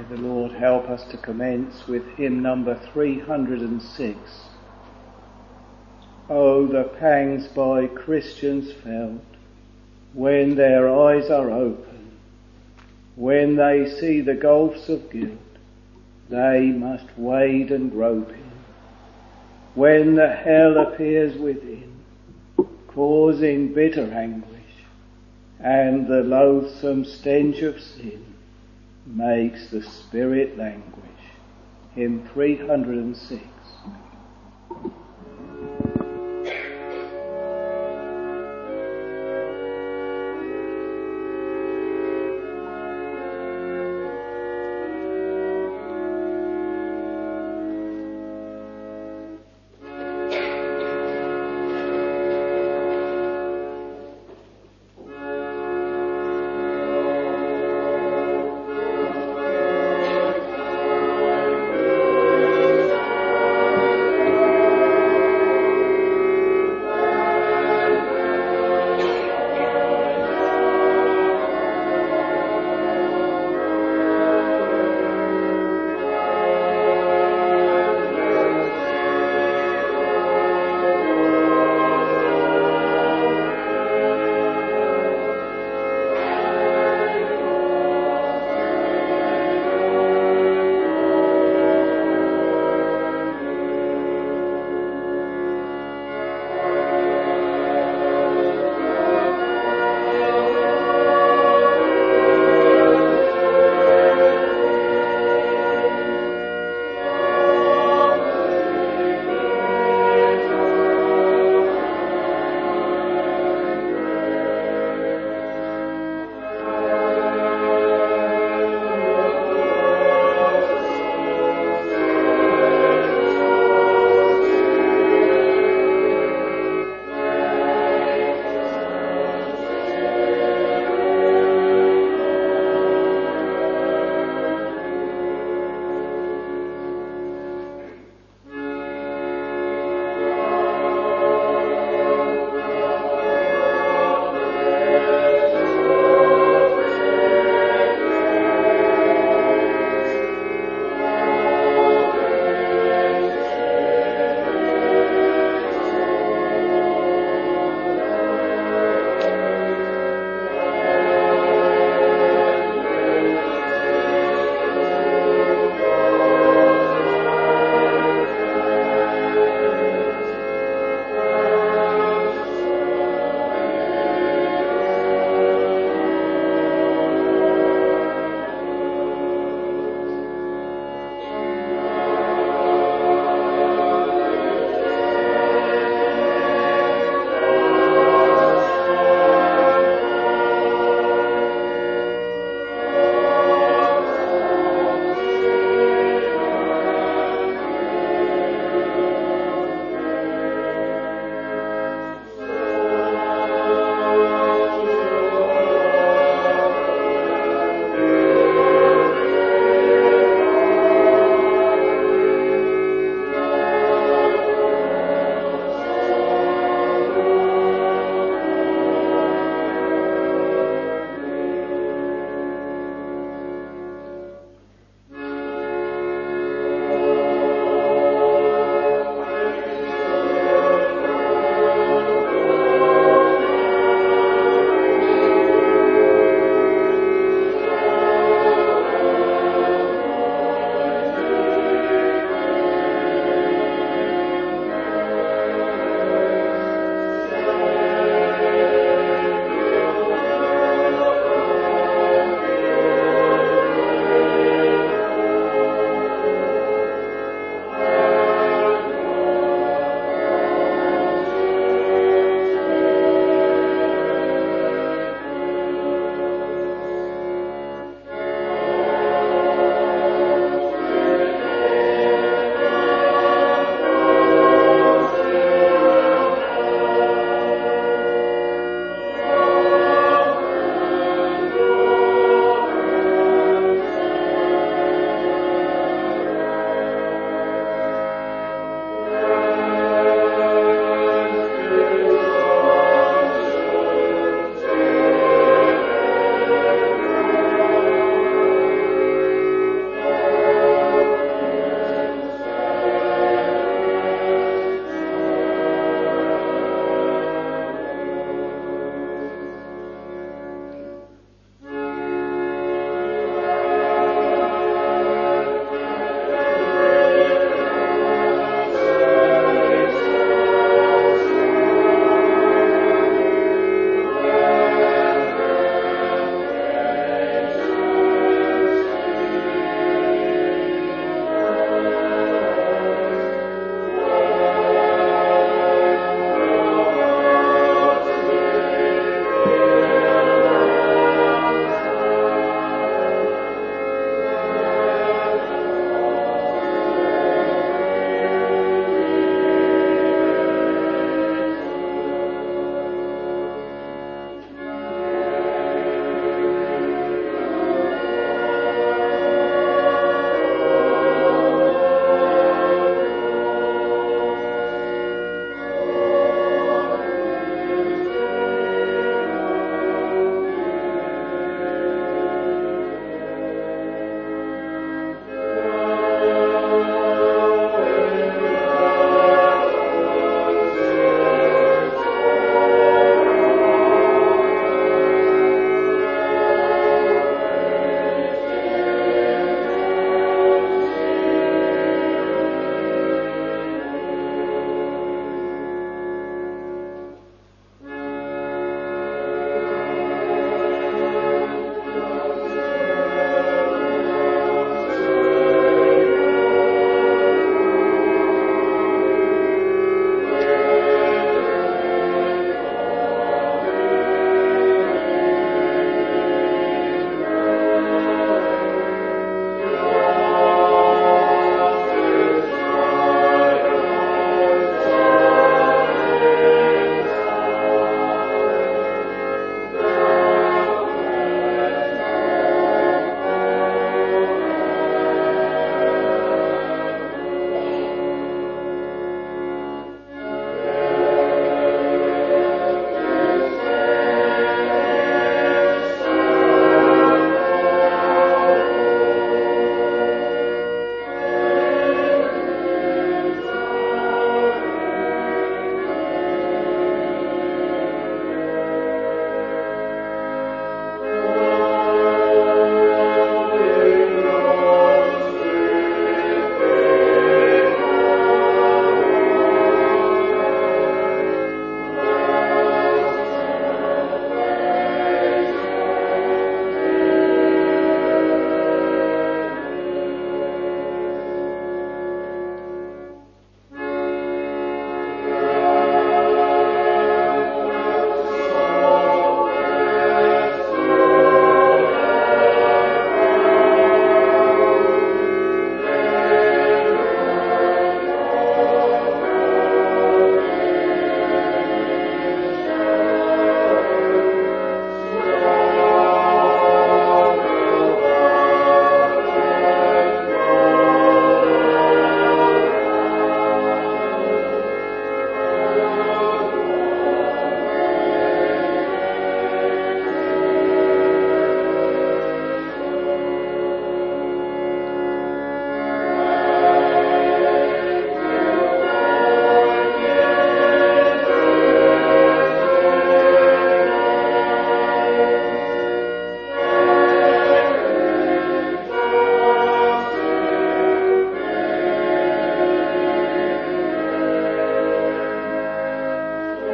the Lord help us to commence with hymn number 306. Oh, the pangs by Christians felt when their eyes are open, when they see the gulfs of guilt they must wade and grope in, when the hell appears within, causing bitter anguish, and the loathsome stench of sin makes the spirit languish. Hymn 306.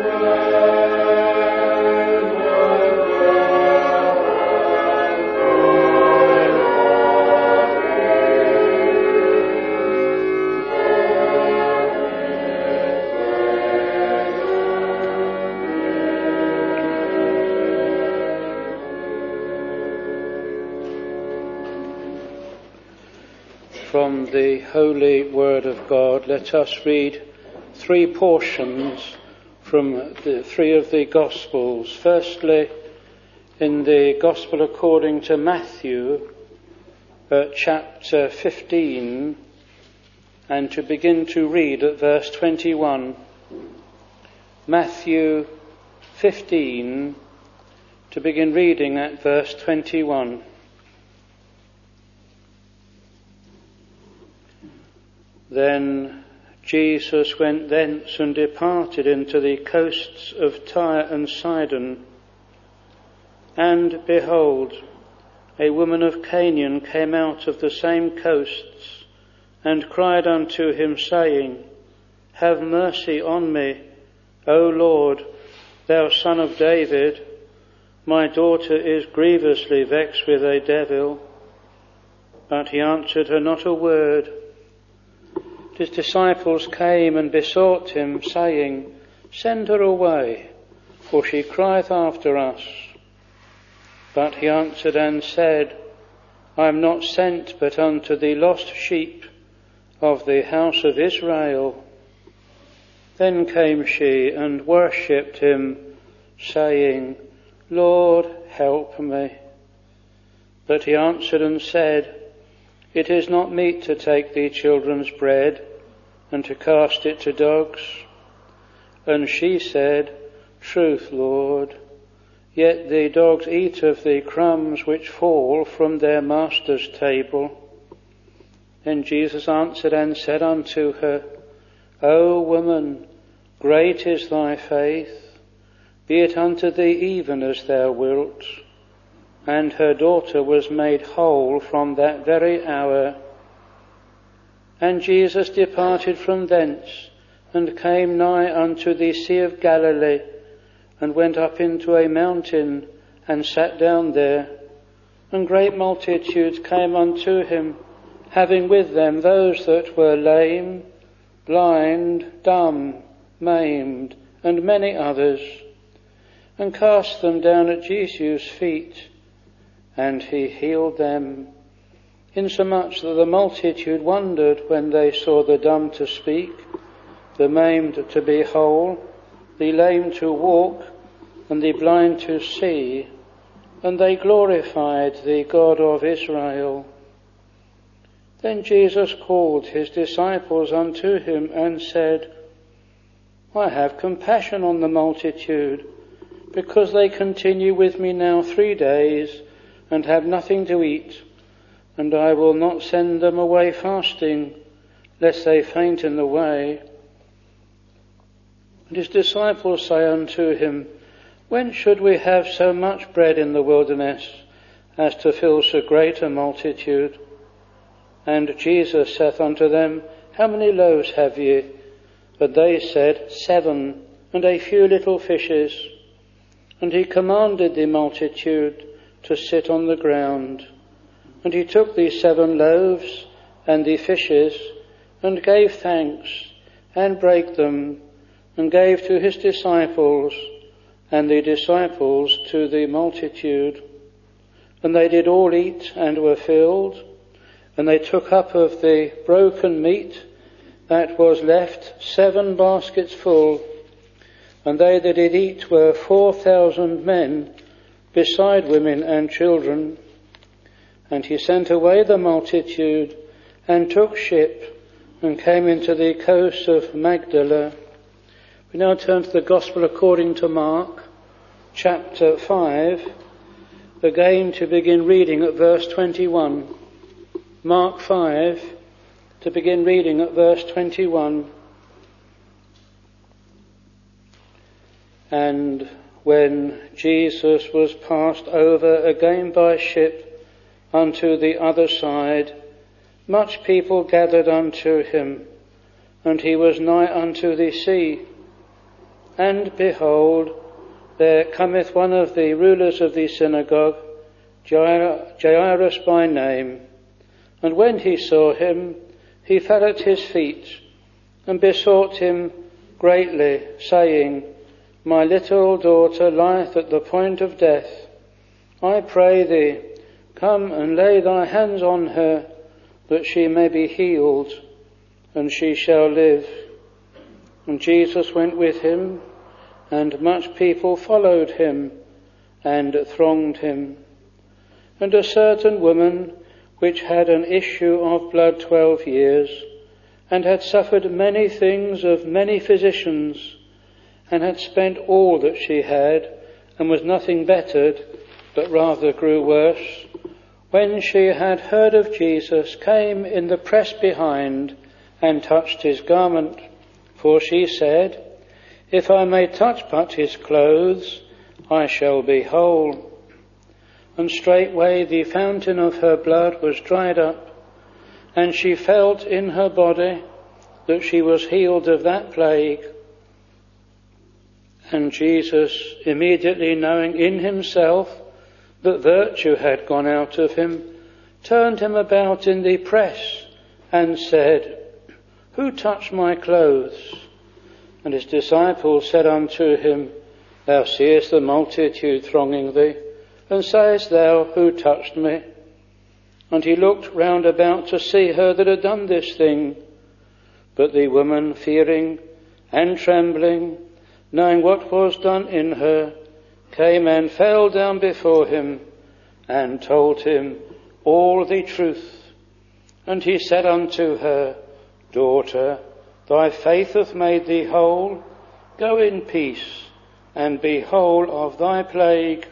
From the Holy Word of God, let us read three portions from the three of the Gospels. Firstly, in the Gospel according to Matthew, chapter 15, and to begin to read at verse 21. Matthew 15, to begin reading at verse 21. Then Jesus went thence and departed into the coasts of Tyre and Sidon. And behold, a woman of Canaan came out of the same coasts, and cried unto him, saying, Have mercy on me, O Lord, thou Son of David. My daughter is grievously vexed with a devil. But he answered her not a word. His disciples came and besought him, saying, Send her away, for she crieth after us. But he answered and said, I am not sent but unto the lost sheep of the house of Israel. Then came she and worshipped him, saying, Lord, help me. But he answered and said, It is not meet to take the children's bread and to cast it to dogs. And she said, Truth, Lord, yet the dogs eat of the crumbs which fall from their master's table. Then Jesus answered and said unto her, O woman, great is thy faith, be it unto thee even as thou wilt. And her daughter was made whole from that very hour. And Jesus departed from thence, and came nigh unto the Sea of Galilee, and went up into a mountain, and sat down there. And great multitudes came unto him, having with them those that were lame, blind, dumb, maimed, and many others, and cast them down at Jesus' feet. And he healed them, insomuch that the multitude wondered when they saw the dumb to speak, the maimed to be whole, the lame to walk, and the blind to see, and they glorified the God of Israel. Then Jesus called his disciples unto him and said, I have compassion on the multitude, because they continue with me now 3 days, and have nothing to eat, and I will not send them away fasting, lest they faint in the way. And his disciples say unto him, When should we have so much bread in the wilderness, as to fill so great a multitude? And Jesus saith unto them, How many loaves have ye? But they said, 7, and a few little fishes. And he commanded the multitude to sit on the ground. And he took the 7 loaves and the fishes, and gave thanks, and brake them, and gave to his disciples, and the disciples to the multitude. And they did all eat, and were filled. And they took up of the broken meat that was left 7 baskets full. And they that did eat were 4,000 men, beside women and children. And he sent away the multitude, and took ship, and came into the coast of Magdala. We now turn to the Gospel according to Mark, chapter 5, again to begin reading at verse 21. Mark 5, to begin reading at verse 21. And when Jesus was passed over again by ship unto the other side, much people gathered unto him, and he was nigh unto the sea. And behold, there cometh one of the rulers of the synagogue, Jairus by name. And when he saw him, he fell at his feet, and besought him greatly, saying, My little daughter lieth at the point of death. I pray thee, come and lay thy hands on her, that she may be healed, and she shall live. And Jesus went with him, and much people followed him, and thronged him. And a certain woman, which had an issue of blood 12 years, and had suffered many things of many physicians, and had spent all that she had, and was nothing bettered, but rather grew worse, when she had heard of Jesus, came in the press behind, and touched his garment. For she said, If I may touch but his clothes, I shall be whole. And straightway the fountain of her blood was dried up, and she felt in her body that she was healed of that plague. And Jesus, immediately knowing in himself that virtue had gone out of him, turned him about in the press, and said, Who touched my clothes? And his disciples said unto him, Thou seest the multitude thronging thee, and sayest thou, Who touched me? And he looked round about to see her that had done this thing. But the woman, fearing and trembling, knowing what was done in her, came and fell down before him, and told him all the truth. And he said unto her, Daughter, thy faith hath made thee whole. Go in peace, and be whole of thy plague.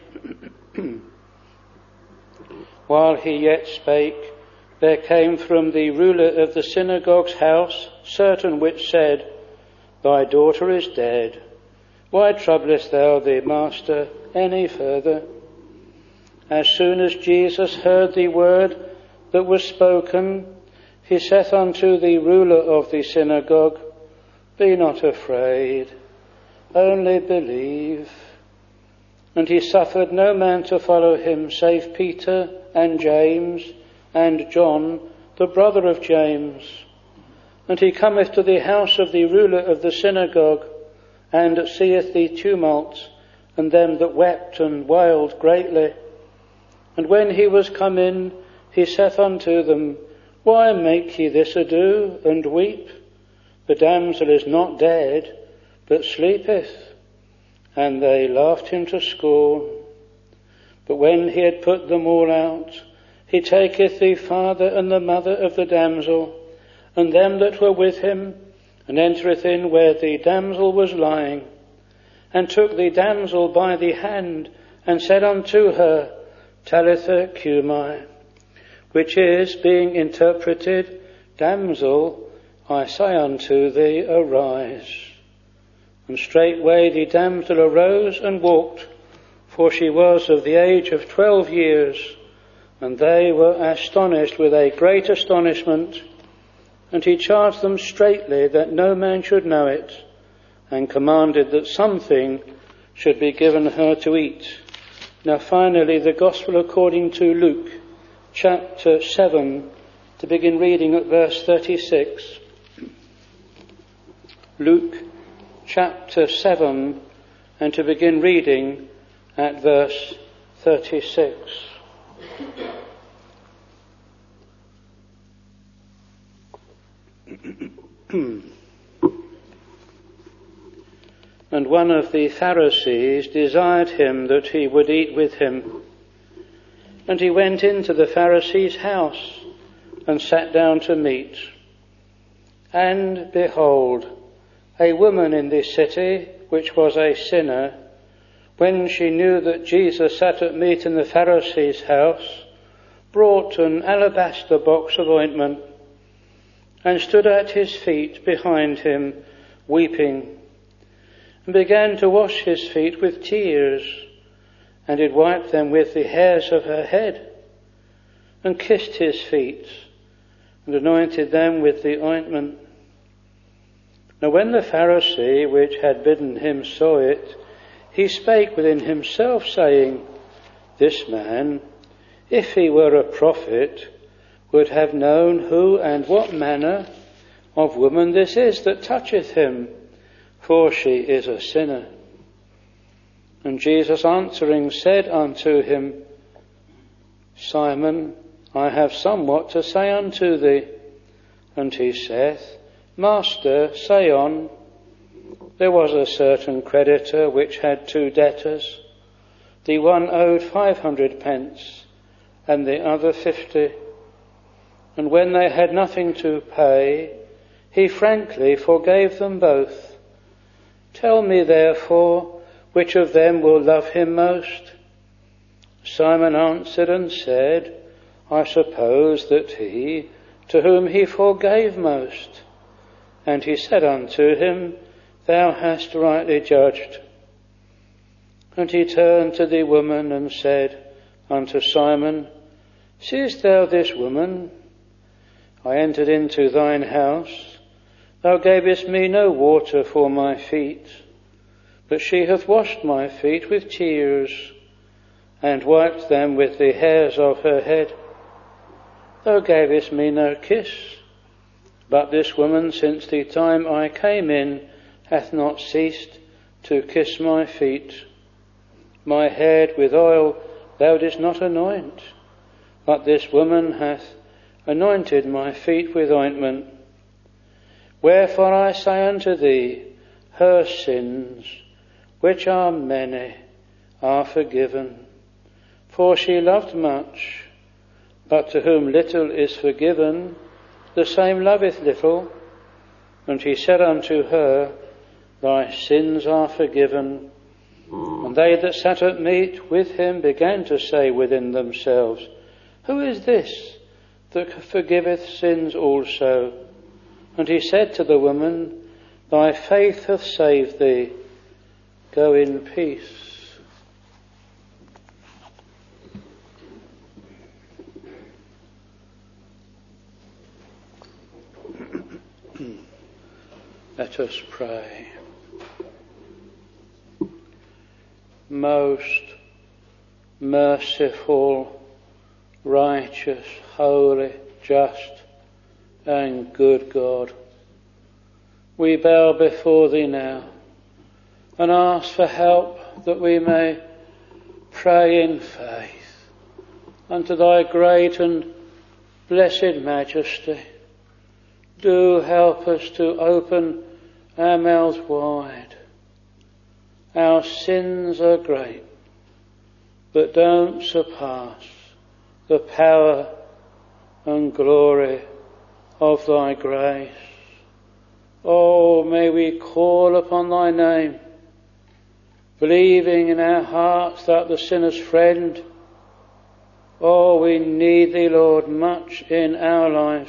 While he yet spake, there came from the ruler of the synagogue's house certain which said, Thy daughter is dead. Why troublest thou the master any further? As soon as Jesus heard the word that was spoken, he saith unto the ruler of the synagogue, Be not afraid, only believe. And he suffered no man to follow him, save Peter and James and John, the brother of James. And he cometh to the house of the ruler of the synagogue, and seeth the tumult, and them that wept and wailed greatly. And when he was come in, he saith unto them, Why make ye this ado, and weep? The damsel is not dead, but sleepeth. And they laughed him to scorn. But when he had put them all out, he taketh the father and the mother of the damsel, and them that were with him, and entereth in where the damsel was lying, and took the damsel by the hand, and said unto her, Talitha cumi, which is, being interpreted, Damsel, I say unto thee, arise. And straightway the damsel arose and walked, for she was of the age of 12 years, and they were astonished with a great astonishment. And he charged them straitly that no man should know it, and commanded that something should be given her to eat. Now finally, the Gospel according to Luke, chapter 7, to begin reading at verse 36. Luke chapter 7, and to begin reading at verse 36. And one of the Pharisees desired him that he would eat with him. And he went into the Pharisee's house and sat down to meat. And behold, a woman in this city, which was a sinner, when she knew that Jesus sat at meat in the Pharisee's house, brought an alabaster box of ointment, and stood at his feet behind him, weeping, and began to wash his feet with tears, and did wipe them with the hairs of her head, and kissed his feet, and anointed them with the ointment. Now when the Pharisee which had bidden him saw it, he spake within himself, saying, This man, if he were a prophet, would have known who and what manner of woman this is that toucheth him, for she is a sinner. And Jesus answering said unto him, Simon, I have somewhat to say unto thee. And he saith, Master, say on. There was a certain creditor which had 2 debtors. The one owed 500 pence, and the other 50. And when they had nothing to pay, he frankly forgave them both. Tell me therefore, which of them will love him most? Simon answered and said, I suppose that he, to whom he forgave most. And he said unto him, Thou hast rightly judged. And he turned to the woman and said unto Simon, Seest thou this woman? I entered into thine house. Thou gavest me no water for my feet, but she hath washed my feet with tears, and wiped them with the hairs of her head. Thou gavest me no kiss, but this woman since the time I came in hath not ceased to kiss my feet. My head with oil thou didst not anoint, but this woman hath anointed my feet with ointment. Wherefore I say unto thee, her sins, which are many, are forgiven. For she loved much, but to whom little is forgiven, the same loveth little. And he said unto her, Thy sins are forgiven. And they that sat at meat with him began to say within themselves, Who is this that forgiveth sins also? And he said to the woman, Thy faith hath saved thee. Go in peace. Let us pray. Most merciful, righteous, holy, just, and good God, we bow before thee now and ask for help that we may pray in faith unto thy great and blessed majesty. Do help us to open our mouths wide. Our sins are great, but don't surpass the power and glory of thy grace. Oh, may we call upon thy name, believing in our hearts that the sinner's friend. Oh, we need thee, Lord, much in our lives.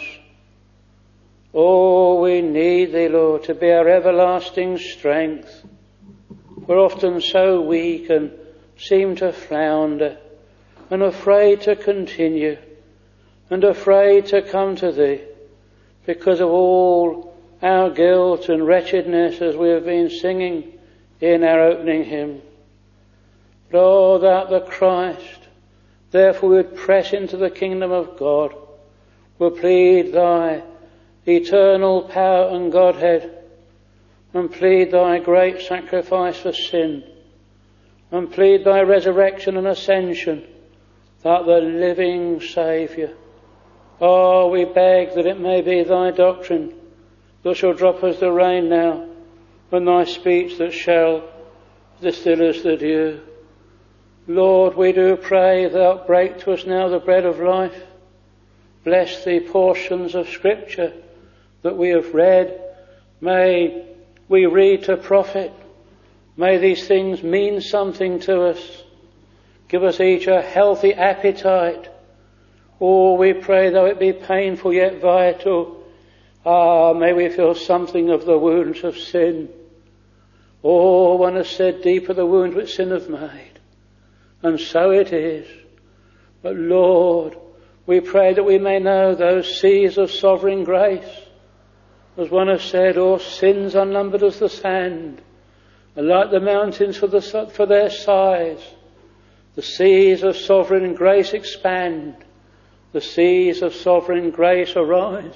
Oh, we need thee, Lord, to be our everlasting strength. We're often so weak and seem to flounder and afraid to continue and afraid to come to thee because of all our guilt and wretchedness, as we have been singing in our opening hymn. But oh, that the Christ, therefore, would press into the kingdom of God, will plead thy eternal power and Godhead, and plead thy great sacrifice for sin, and plead thy resurrection and ascension, that the living Saviour, oh, we beg that it may be thy doctrine that shall drop as the rain now, and thy speech that shall distil as the dew. Lord, we do pray thou break to us now the bread of life. Bless the portions of Scripture that we have read. May we read to profit. May these things mean something to us. Give us each a healthy appetite. Oh, we pray, though it be painful yet vital, may we feel something of the wounds of sin. Oh, one has said, deep are the wounds which sin hath made. And so it is. But Lord, we pray that we may know those seas of sovereign grace, As one has said, all sins unnumbered as the sand, and like the mountains for their size. The seas of sovereign grace expand, the seas of sovereign grace arise.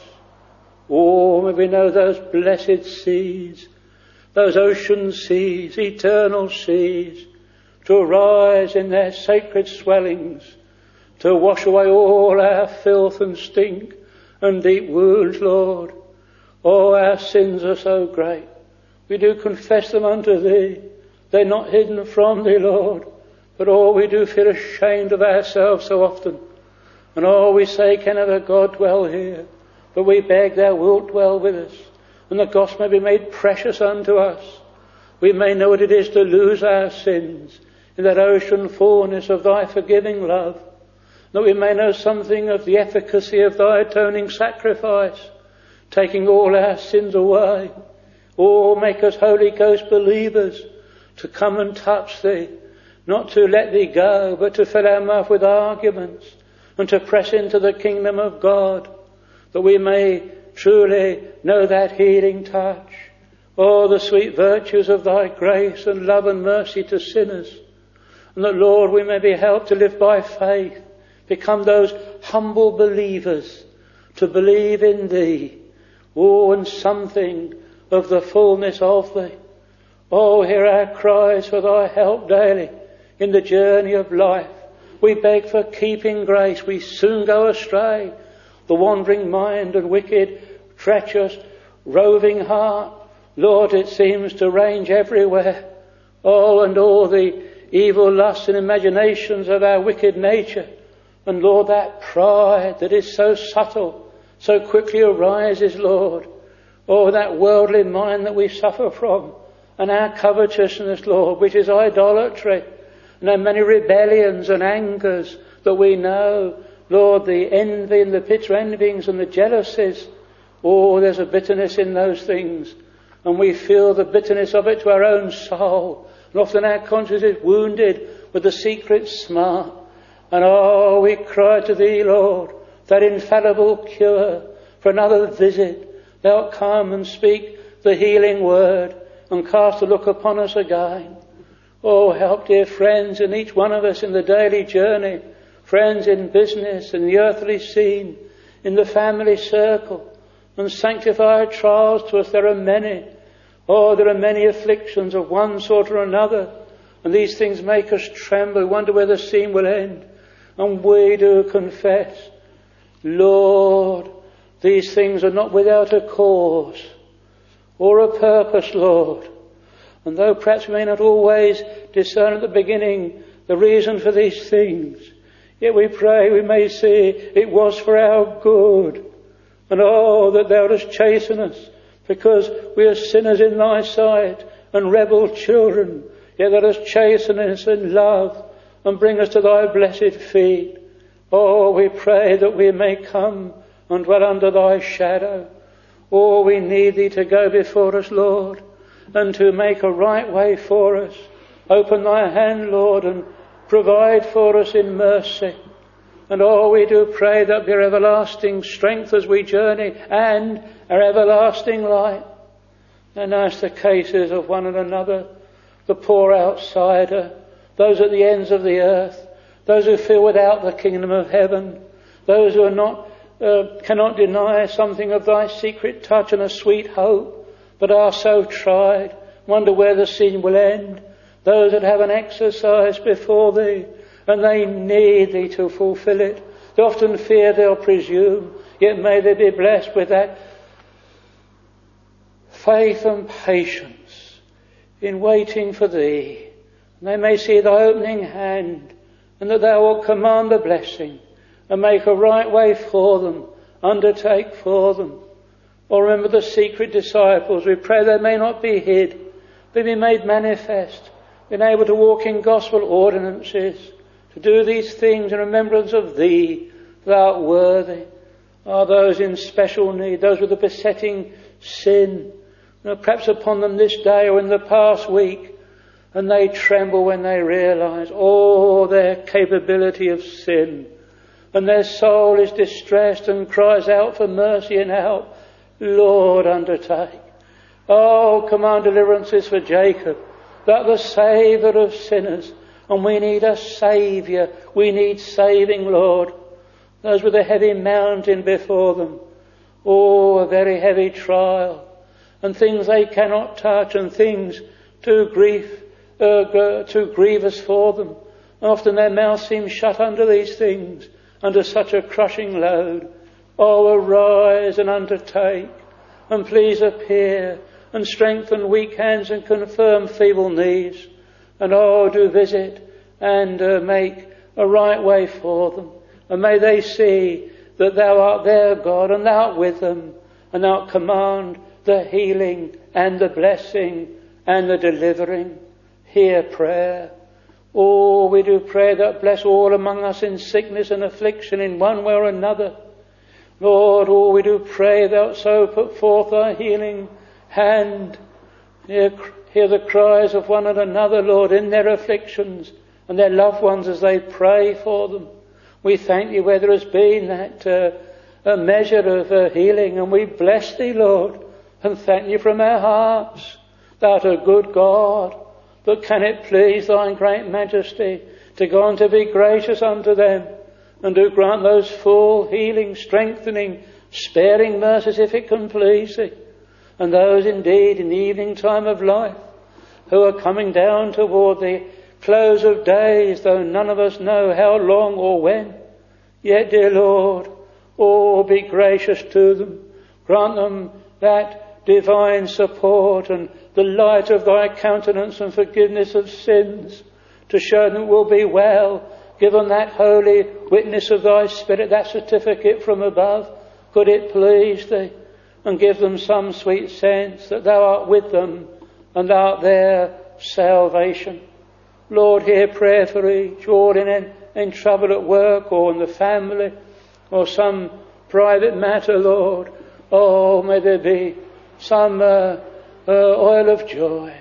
Oh, may we know those blessed seas, those ocean seas, eternal seas, to arise in their sacred swellings, to wash away all our filth and stink and deep wounds, Lord. Oh, our sins are so great. We do confess them unto Thee. They're not hidden from Thee, Lord. But oh, we do feel ashamed of ourselves so often. And oh, we say, can ever God dwell here? But we beg Thou wilt dwell with us. And the gospel may be made precious unto us. We may know what it is to lose our sins in that ocean fullness of Thy forgiving love. That we may know something of the efficacy of Thy atoning sacrifice, taking all our sins away. Oh, make us Holy Ghost believers, to come and touch Thee, not to let Thee go, but to fill our mouth with arguments, and to press into the kingdom of God, that we may truly know that healing touch. Oh, the sweet virtues of Thy grace and love and mercy to sinners. And that, Lord, we may be helped to live by faith, become those humble believers, to believe in Thee. Oh, and something of the fullness of Thee. Oh, hear our cries for Thy help daily in the journey of life. We beg for keeping grace. We soon go astray. The wandering mind and wicked, treacherous, roving heart, Lord, it seems to range everywhere. Oh, and all the evil lusts and imaginations of our wicked nature. And Lord, that pride that is so subtle, so quickly arises, Lord. Oh, that worldly mind that we suffer from, and our covetousness, Lord, which is idolatry, and our many rebellions and angers that we know, Lord, the envy and the bitter envyings and the jealousies. Oh, there's a bitterness in those things, and we feel the bitterness of it to our own soul, and often our conscience is wounded with the secret smart. And oh, we cry to Thee, Lord, that infallible cure for another visit. Thou come and speak the healing word and cast a look upon us again. Oh, help, dear friends, in each one of us in the daily journey, friends in business, in the earthly scene, in the family circle, and sanctify trials to us. There are many. Oh, there are many afflictions of one sort or another, and these things make us tremble, wonder where the scene will end. And we do confess, Lord, these things are not without a cause or a purpose, Lord. And though perhaps we may not always discern at the beginning the reason for these things, yet we pray we may see it was for our good. And oh, that Thou dost chasten us, because we are sinners in Thy sight and rebel children, yet Thou dost chasten us in love and bring us to Thy blessed feet. Oh, we pray that we may come and dwell under Thy shadow. Oh, we need Thee to go before us, Lord, and to make a right way for us. Open Thy hand, Lord, and provide for us in mercy. And oh, we do pray that be our everlasting strength as we journey, and our everlasting light. And as the cases of one and another, the poor outsider, those at the ends of the earth, those who feel without the kingdom of heaven, those who are not, cannot deny something of Thy secret touch and a sweet hope, but are so tried, wonder where the scene will end. Those that have an exercise before Thee, and they need Thee to fulfill it. They often fear they'll presume, yet may they be blessed with that faith and patience in waiting for Thee. They may see Thy opening hand, and that Thou wilt command the blessing and make a right way for them, undertake for them. Or remember the secret disciples. We pray they may not be hid, but be made manifest, being able to walk in gospel ordinances, to do these things in remembrance of Thee. Thou art worthy. Are those in special need, those with a besetting sin, perhaps upon them this day or in the past week, and they tremble when they realize all their capability of sin, and their soul is distressed and cries out for mercy and help. Lord, undertake. Oh, command deliverances for Jacob, that the Saviour of sinners, and we need a Saviour, we need saving, Lord. Those with a heavy mountain before them, oh, a very heavy trial, and things they cannot touch, and things too grievous for them. Often their mouth seems shut under these things, under such a crushing load. Oh, arise and undertake, and please appear, and strengthen weak hands and confirm feeble knees. And oh, do visit and make a right way for them. And may they see that thou art their God, and thou art with them, and thou art command the healing and the blessing and the delivering. Hear prayer. Oh, we do pray that bless all among us in sickness and affliction in one way or another. Lord, oh, we do pray thou so put forth thy healing hand. Hear the cries of one and another, Lord, in their afflictions, and their loved ones as they pray for them. We thank you where there has been that a measure of healing, and we bless thee, Lord, and thank you from our hearts. Thou art a good God, but can it please thy great majesty to go on to be gracious unto them, and to grant those full healing, strengthening, sparing mercies if it can please thee. And those indeed in the evening time of life who are coming down toward the close of days, though none of us know how long or when, yet, dear Lord, oh, be gracious to them. Grant them that divine support and the light of thy countenance and forgiveness of sins, to show them it will be well. Give them that holy witness of thy Spirit, that certificate from above, could it please thee, and give them some sweet sense that thou art with them and thou art their salvation. Lord, hear prayer for each, or in trouble at work, or in the family, or some private matter, Lord. Oh, may there be some oil of joy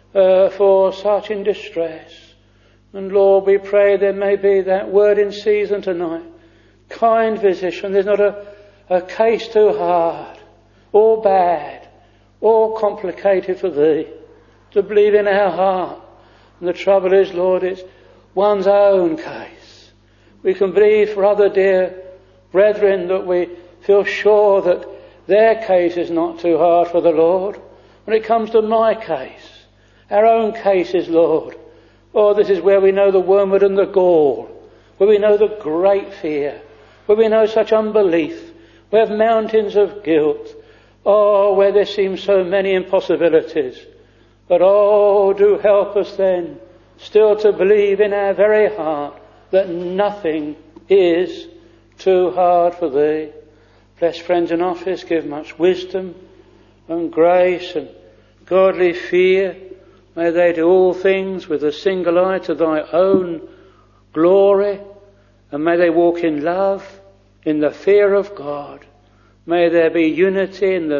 for such in distress. And Lord, we pray there may be that word in season tonight. Kind physician, there's not a case too hard, or bad, or complicated for thee to believe in our heart. And the trouble is, Lord, it's one's own case. We can believe for other dear brethren that we feel sure that their case is not too hard for the Lord. When it comes to my case, our own cases, Lord, oh, this is where we know the wormwood and the gall, where we know the great fear, where we know such unbelief, we have mountains of guilt, oh, where there seems so many impossibilities. But oh, do help us then still to believe in our very heart that nothing is too hard for thee. Bless friends in office, give much wisdom and grace and godly fear. May they do all things with a single eye to thy own glory, and may they walk in love, in the fear of God. May there be unity in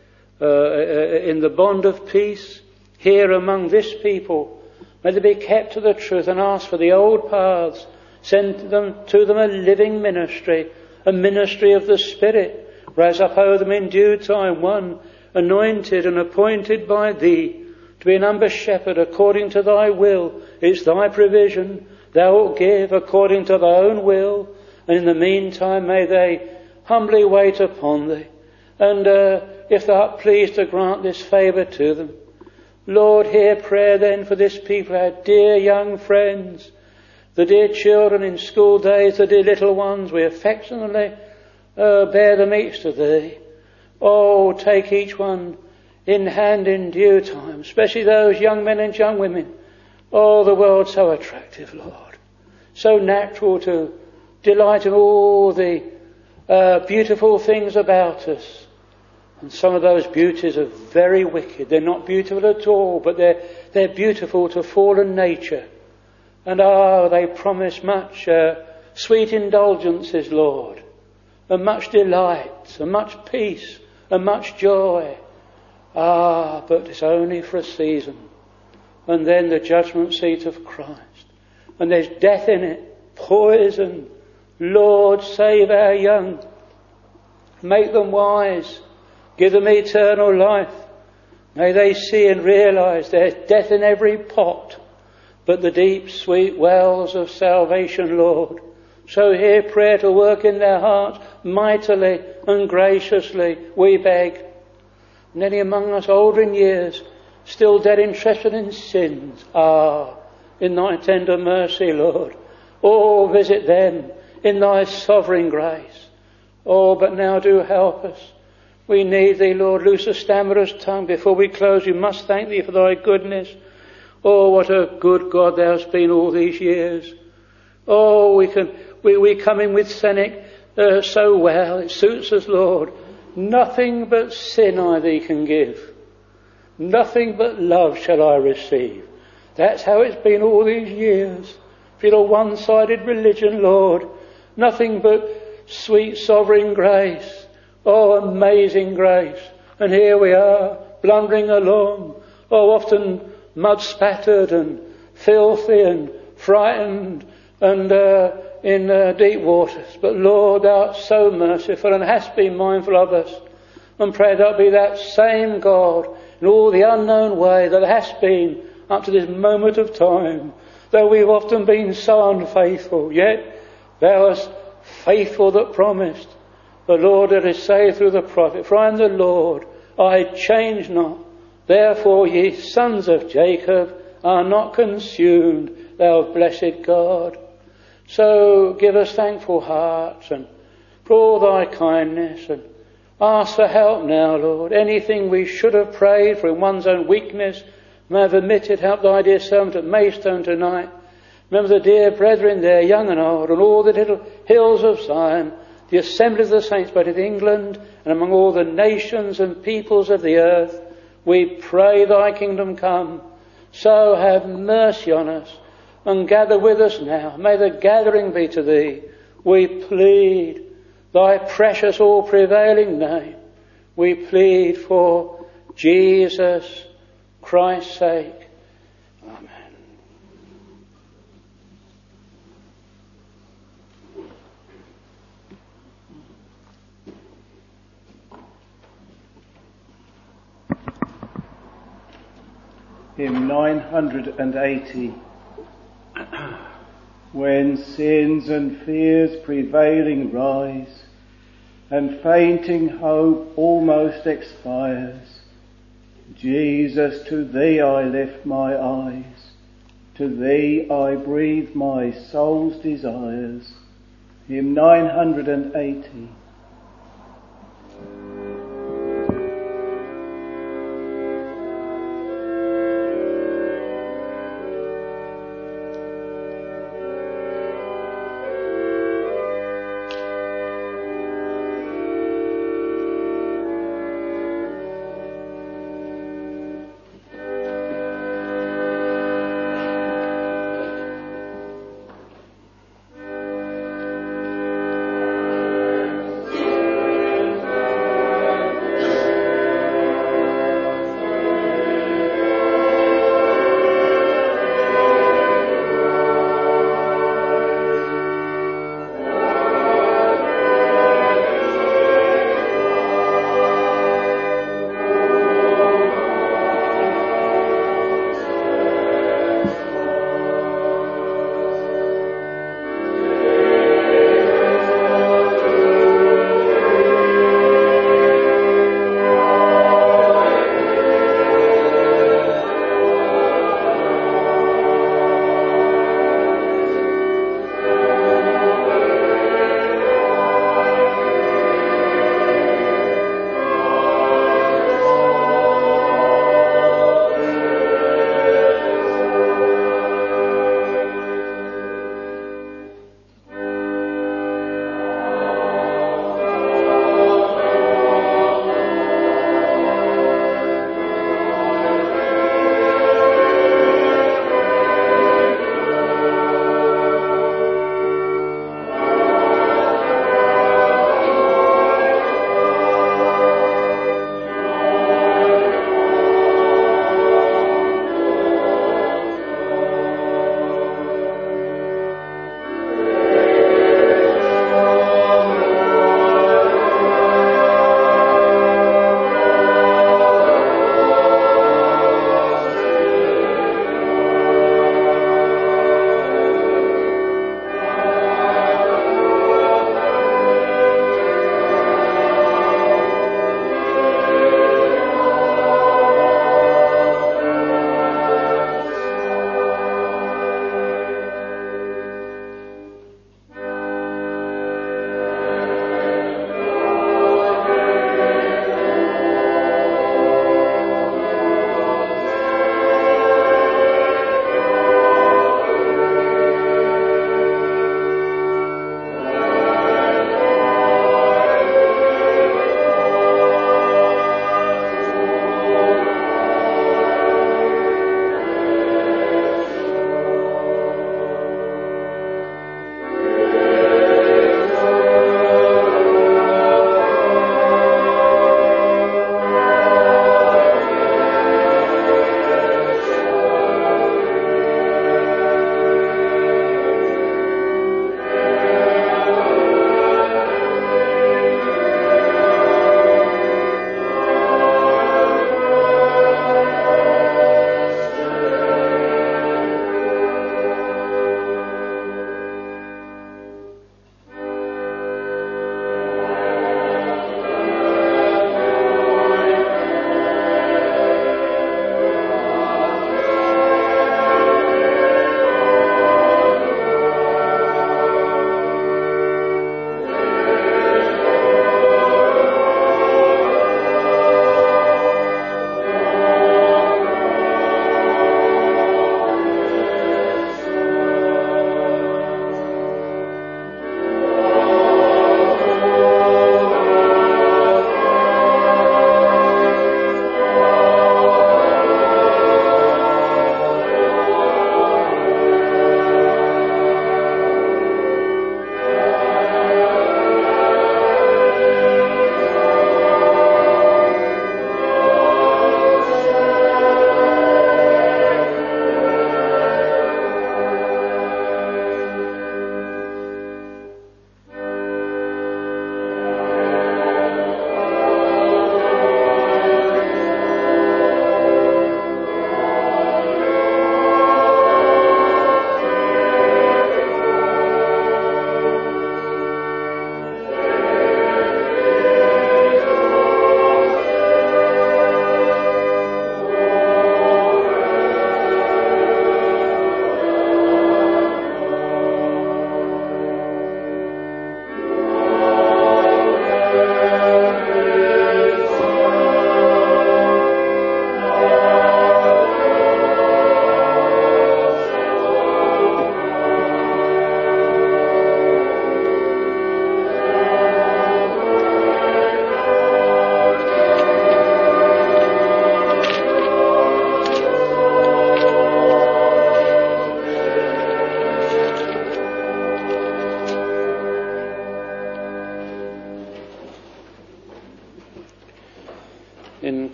the bond of peace here among this people. May they be kept to the truth and ask for the old paths. Send to them a living ministry, a ministry of the Spirit. Raise up over them in due time one anointed and appointed by thee to be an under shepherd according to thy will. It's thy provision. Thou wilt give according to thy own will. And in the meantime may they humbly wait upon thee. And if thou art pleased to grant this favour to them. Lord, hear prayer then for this people, our dear young friends, the dear children in school days, the dear little ones. We affectionately bear them each to thee. Oh, take each one in hand in due time, especially those young men and young women. Oh, the world's so attractive, Lord. So natural to delight in all the beautiful things about us. And some of those beauties are very wicked. They're not beautiful at all, but they're beautiful to fallen nature. And they promise much sweet indulgences, Lord, and much delight, and much peace, and much joy. But it's only for a season. And then the judgment seat of Christ. And there's death in it, poison. Lord, save our young. Make them wise. Give them eternal life. May they see and realise there's death in every pot, but the deep, sweet wells of salvation, Lord. So hear prayer to work in their hearts mightily and graciously, we beg. And any among us older in years, still dead in trespass and sins, in thy tender mercy, Lord, visit them in thy sovereign grace. But now do help us. We need thee, Lord. Loose the stammerer's tongue. Before we close, we must thank thee for thy goodness. What a good God thou hast been all these years. We come in with Seneca so well. It suits us, Lord. Nothing but sin I thee can give. Nothing but love shall I receive. That's how it's been all these years. Feel a one-sided religion, Lord. Nothing but sweet sovereign grace. Amazing grace. And here we are, blundering along. Often mud-spattered and filthy and frightened and in deep waters. But Lord, thou art so merciful and hast been mindful of us. And pray thou be that same God in all the unknown way that hast been up to this moment of time. Though we've often been so unfaithful, yet thou hast faithful that promised. The Lord, let us say through the prophet, for I am the Lord, I change not. Therefore ye sons of Jacob are not consumed, thou blessed God. So give us thankful hearts and for all thy kindness, and ask for help now, Lord. Anything we should have prayed for in one's own weakness, may have omitted, help thy dear servant at Maidstone tonight. Remember the dear brethren there, young and old, on all the little hills of Zion, the assembly of the saints, both in England and among all the nations and peoples of the earth. We pray thy kingdom come. So have mercy on us and gather with us now. May the gathering be to thee. We plead thy precious all-prevailing name. We plead for Jesus Christ's sake. Amen. Hymn 980. When sins and fears prevailing rise, and fainting hope almost expires, Jesus, to thee I lift my eyes, to thee I breathe my soul's desires. Hymn 980.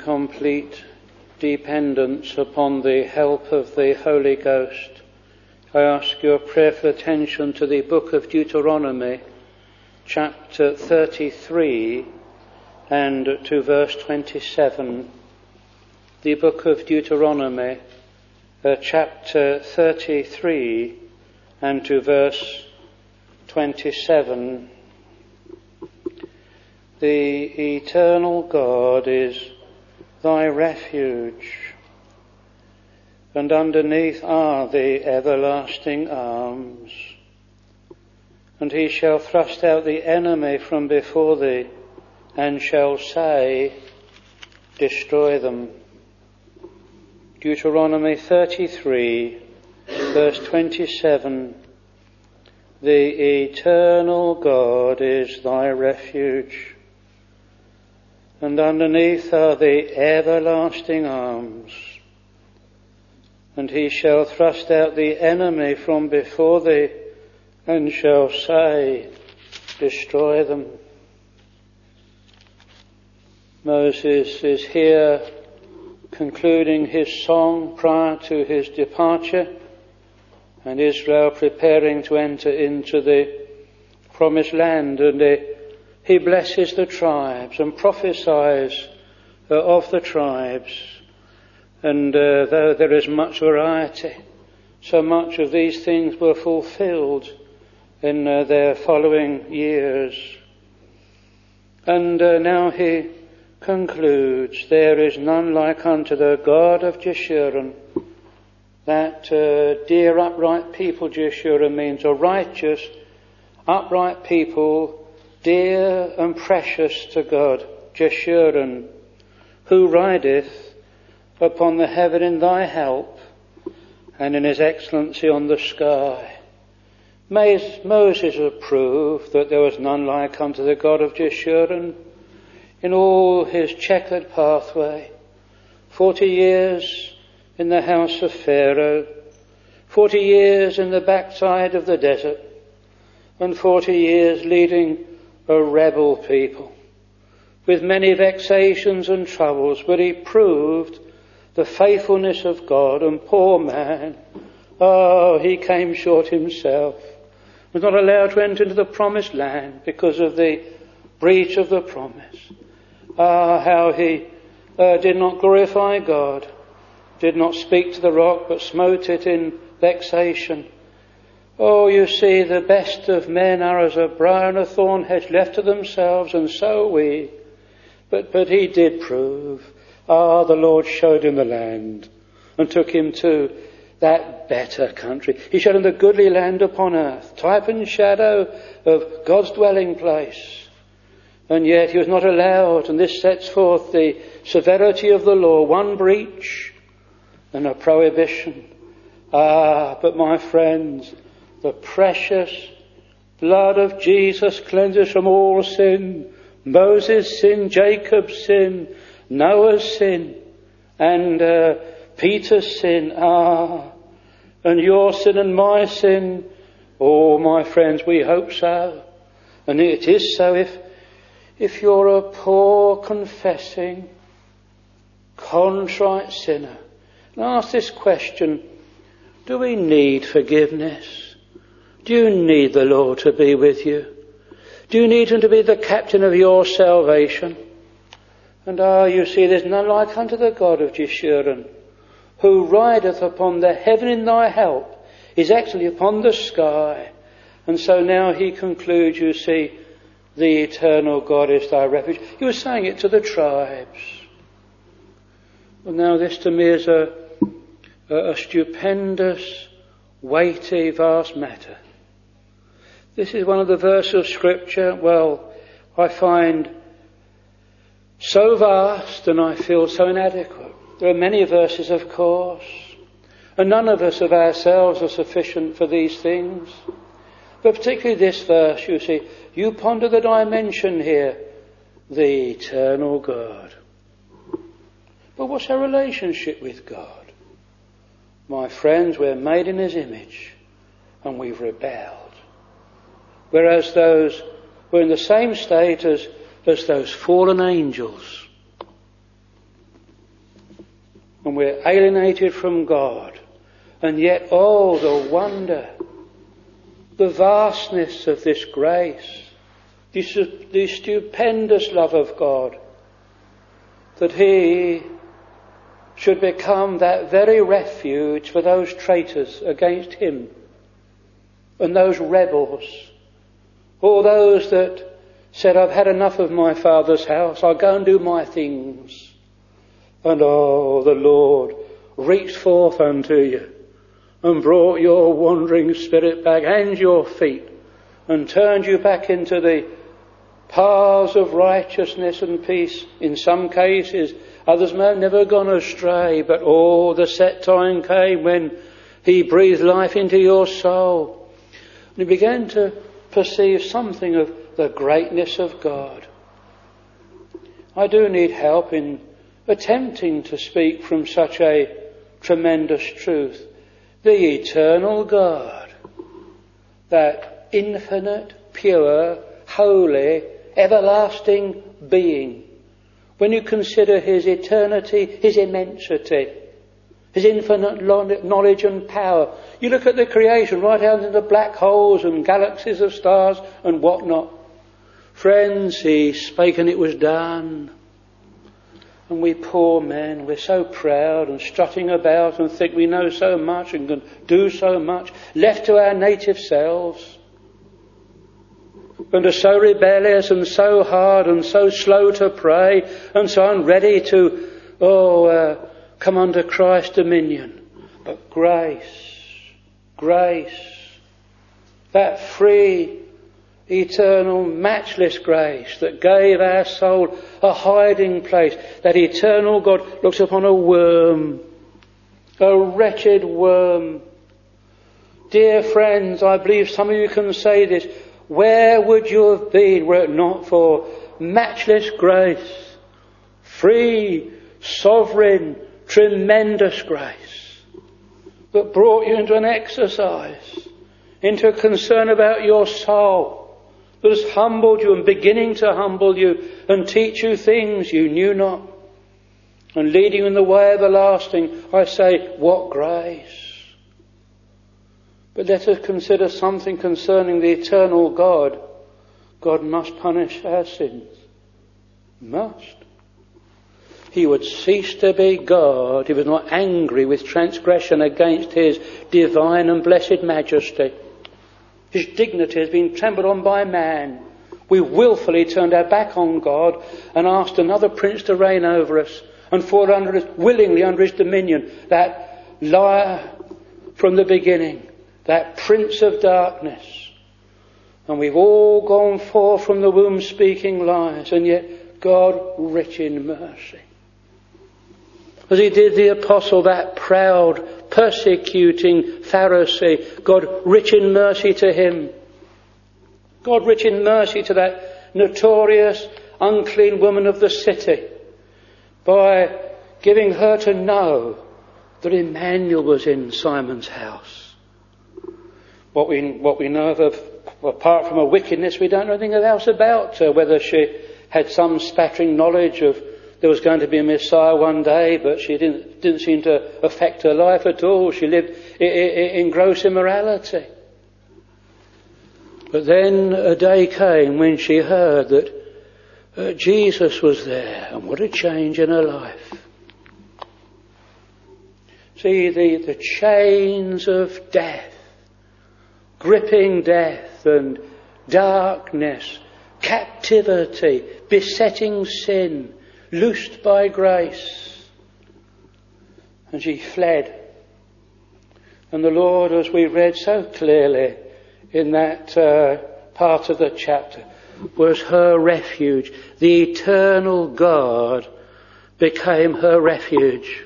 complete dependence upon the help of the Holy Ghost, I ask your prayerful attention to the book of Deuteronomy, chapter 33 and to verse 27. The book of Deuteronomy, chapter 33 and to verse 27. The eternal God is thy refuge, and underneath are the everlasting arms. And he shall thrust out the enemy from before thee, and shall say, destroy them. Deuteronomy 33, verse 27. The eternal God is thy refuge, and underneath are the everlasting arms. And he shall thrust out the enemy from before thee, and shall say, destroy them. Moses is here concluding his song prior to his departure, and Israel preparing to enter into the promised land, and he blesses the tribes and prophesies of the tribes. And though there is much variety, so much of these things were fulfilled in their following years. And now he concludes, there is none like unto the God of Jeshurun. That dear upright people, Jeshurun means a righteous, upright people, dear and precious to God, Jeshurun, who rideth upon the heaven in thy help, and in his excellency on the sky. Moses approved that there was none like unto the God of Jeshurun in all his checkered pathway. 40 years in the house of Pharaoh, 40 years in the backside of the desert, and 40 years leading a rebel people with many vexations and troubles, but he proved the faithfulness of God. And poor man, he came short himself, was not allowed to enter into the promised land because of the breach of the promise. How he did not glorify God, did not speak to the rock, but smote it in vexation. Oh, you see, the best of men are as a briar and a thorn hedge left to themselves, and so are we. But he did prove. The Lord showed him the land and took him to that better country. He showed him the goodly land upon earth, type and shadow of God's dwelling place. And yet he was not allowed, and this sets forth the severity of the law, one breach and a prohibition. But my friends, the precious blood of Jesus cleanses from all sin. Moses' sin, Jacob's sin, Noah's sin, and Peter's sin. And your sin and my sin. Oh, my friends, we hope so. And it is so if you're a poor, confessing, contrite sinner. And ask this question, do we need forgiveness? Do you need the Lord to be with you? Do you need him to be the captain of your salvation? And you see, there's none like unto the God of Jeshurun, who rideth upon the heaven in thy help, is actually upon the sky. And so now he concludes, you see, the eternal God is thy refuge. He was saying it to the tribes. Well, now this to me is a stupendous, weighty, vast matter. This is one of the verses of Scripture, I find so vast and I feel so inadequate. There are many verses, of course, and none of us of ourselves are sufficient for these things. But particularly this verse, you see, you ponder the dimension here, the eternal God. But what's our relationship with God? My friends, we're made in his image and we've rebelled. Whereas those were in the same state as those fallen angels. and we're alienated from God. And yet, oh, the wonder, the vastness of this grace, the stupendous love of God, that He should become that very refuge for those traitors against Him, and those rebels, all those that said, I've had enough of my Father's house, I'll go and do my things. And oh, the Lord reached forth unto you and brought your wandering spirit back and your feet and turned you back into the paths of righteousness and peace. In some cases, others may have never gone astray, but oh, the set time came when He breathed life into your soul. And you began to perceive something of the greatness of God. I do need help in attempting to speak from such a tremendous truth. The eternal God, that infinite, pure, holy, everlasting being. When you consider His eternity, His immensity, His infinite knowledge and power, you look at the creation right out into the black holes and galaxies of stars and whatnot. Friends, He spake and it was done. And we poor men, we're so proud and strutting about and think we know so much and can do so much, left to our native selves, and are so rebellious and so hard and so slow to pray and so unready to come under Christ's dominion. But grace, that free, eternal, matchless grace that gave our soul a hiding place, that eternal God looks upon a worm, a wretched worm. Dear friends, I believe some of you can say this, where would you have been were it not for matchless grace, free, sovereign, tremendous grace that brought you into an exercise, into a concern about your soul, that has humbled you and beginning to humble you and teach you things you knew not, and leading you in the way everlasting. I say, what grace! But let us consider something concerning the eternal God. God must punish our sins. Must. He would cease to be God if He was not angry with transgression against His divine and blessed majesty. His dignity has been trampled on by man. We willfully turned our back on God and asked another prince to reign over us and fall willingly under His dominion. That liar from the beginning, that prince of darkness. And we've all gone forth from the womb speaking lies, and yet God rich in mercy. As He did the apostle, that proud, persecuting Pharisee, God rich in mercy to him. God rich in mercy to that notorious, unclean woman of the city, by giving her to know that Emmanuel was in Simon's house. What we know of her, apart from her wickedness, we don't know anything else about her, whether she had some spattering knowledge of there was going to be a Messiah one day, but she didn't seem to affect her life at all. She lived in gross immorality. But then a day came when she heard that Jesus was there, and what a change in her life. See, the chains of death, gripping death and darkness, captivity, besetting sin, loosed by grace. And she fled. And the Lord, as we read so clearly in that part of the chapter, was her refuge. The eternal God became her refuge.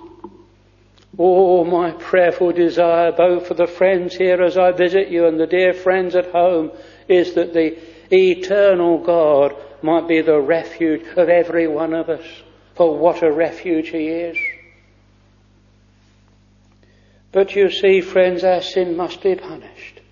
Oh, my prayerful desire, both for the friends here as I visit you and the dear friends at home, is that the eternal God might be the refuge of every one of us. For what a refuge He is. But you see, friends, our sin must be punished.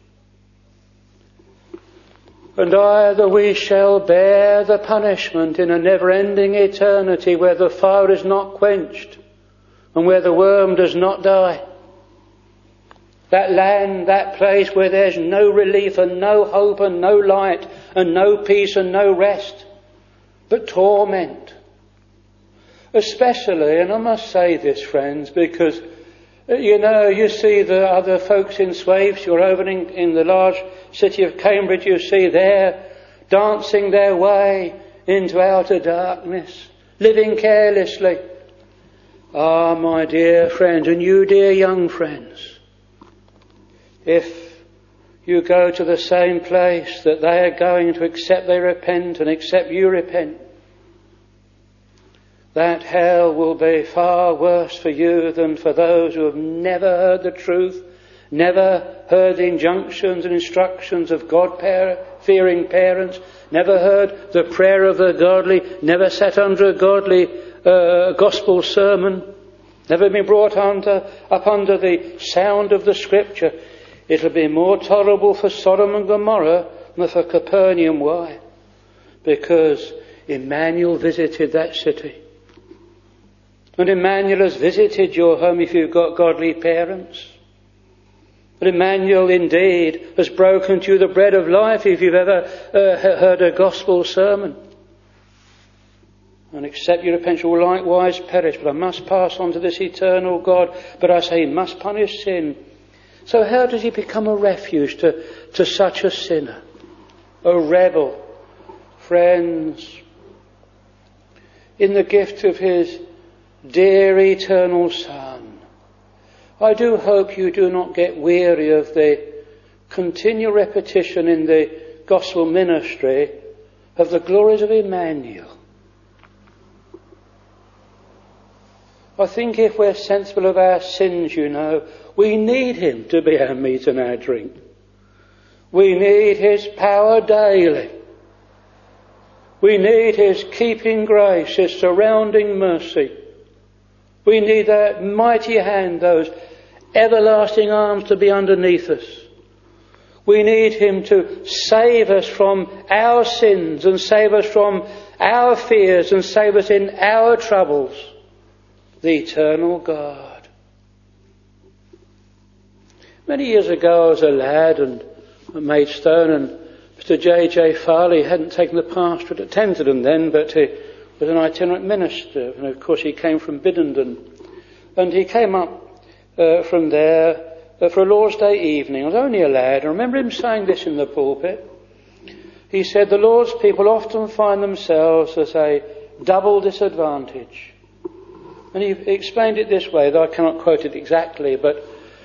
And either we shall bear the punishment in a never-ending eternity where the fire is not quenched, and where the worm does not die. That land, that place where there's no relief and no hope and no light and no peace and no rest, but torment. Especially, and I must say this, friends, because, you see the other folks in Swathes, you're over in the large city of Cambridge, you see they're dancing their way into outer darkness, living carelessly. Ah, my dear friends, and you dear young friends, if you go to the same place that they are going to, except they repent and except you repent, that hell will be far worse for you than for those who have never heard the truth, never heard the injunctions and instructions of God-fearing parents, never heard the prayer of the godly, never sat under a godly gospel sermon, never been brought up under the sound of the Scripture. It'll be more tolerable for Sodom and Gomorrah than for Capernaum. Why? Because Emmanuel visited that city. And Emmanuel has visited your home if you've got godly parents. But Emmanuel indeed has broken to you the bread of life if you've ever heard a gospel sermon. And except you repent, you will likewise perish. But I must pass on to this eternal God. But I say he must punish sin. So how does he become a refuge to such a sinner? A rebel? Friends, in the gift of his dear eternal Son, I do hope you do not get weary of the continual repetition in the gospel ministry of the glories of Emmanuel. I think if we're sensible of our sins, we need him to be our meat and our drink. We need his power daily. We need his keeping grace, his surrounding mercy. We need that mighty hand, those everlasting arms to be underneath us. We need him to save us from our sins and save us from our fears and save us in our troubles. The eternal God. Many years ago I was a lad and at Maidstone, and Mr. J.J. Farley hadn't taken the pastorate at Tenterden then, but he was an itinerant minister, and of course he came from Biddenden. And he came up from there for a Lord's Day evening. I was only a lad. I remember him saying this in the pulpit. He said, the Lord's people often find themselves as a double disadvantage. And he explained it this way, though I cannot quote it exactly, but,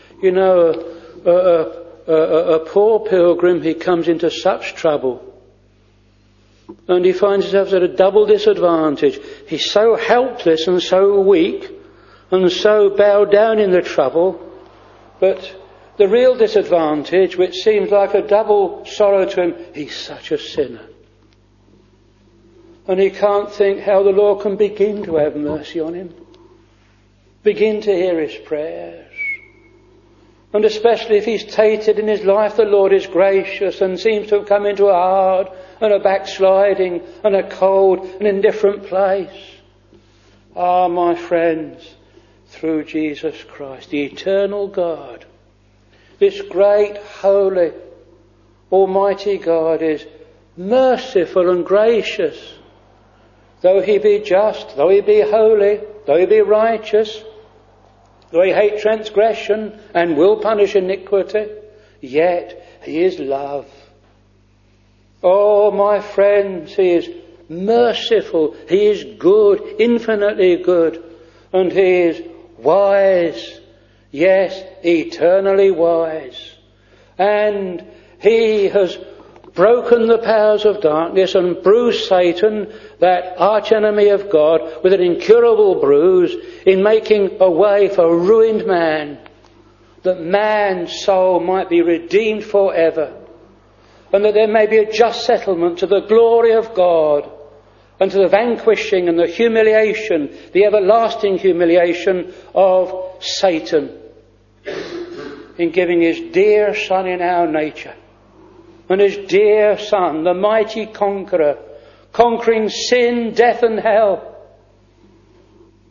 a poor pilgrim, he comes into such trouble and he finds himself at a double disadvantage. He's so helpless and so weak and so bowed down in the trouble, but the real disadvantage, which seems like a double sorrow to him, he's such a sinner. And he can't think how the Lord can begin to have mercy on him, begin to hear his prayers. And especially if he's tainted in his life, the Lord is gracious and seems to have come into a hard and a backsliding and a cold and indifferent place. Ah, my friends, through Jesus Christ, the eternal God, this great, holy, almighty God is merciful and gracious. Though he be just, though he be holy, though he be righteous, though he hate transgression and will punish iniquity, yet he is love. Oh, my friends, he is merciful, he is good, infinitely good, and he is wise, yes, eternally wise. And he has broken the powers of darkness and bruised Satan, that archenemy of God, with an incurable bruise, in making a way for ruined man, that man's soul might be redeemed forever, and that there may be a just settlement to the glory of God and to the vanquishing and the humiliation, the everlasting humiliation of Satan, in giving his dear Son in our nature. And his dear Son, the mighty conqueror, conquering sin, death and hell.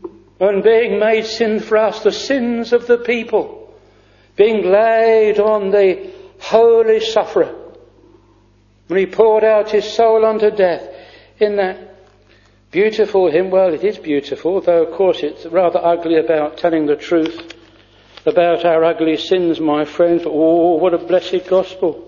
and being made sin for us, the sins of the people, being laid on the holy sufferer. When he poured out his soul unto death in that beautiful hymn. Well, it is beautiful, though of course it's rather ugly about telling the truth about our ugly sins, my friends. But oh, what a blessed gospel.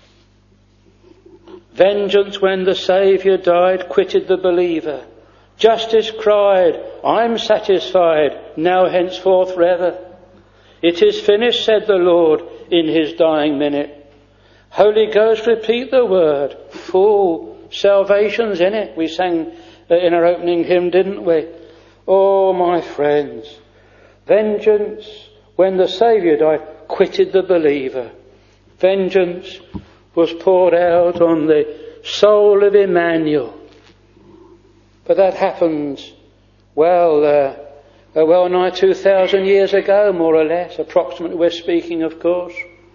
Vengeance, when the Saviour died, quitted the believer. Justice cried, I'm satisfied, now henceforth forever. It is finished, said the Lord in his dying minute. Holy Ghost, repeat the word. Full salvation's in it. We sang in our opening hymn, didn't we? Oh, my friends, vengeance, when the Saviour died, quitted the believer. Vengeance was poured out on the soul of Emmanuel. But that happens, well nigh 2,000 years ago, more or less, approximately we're speaking, of course.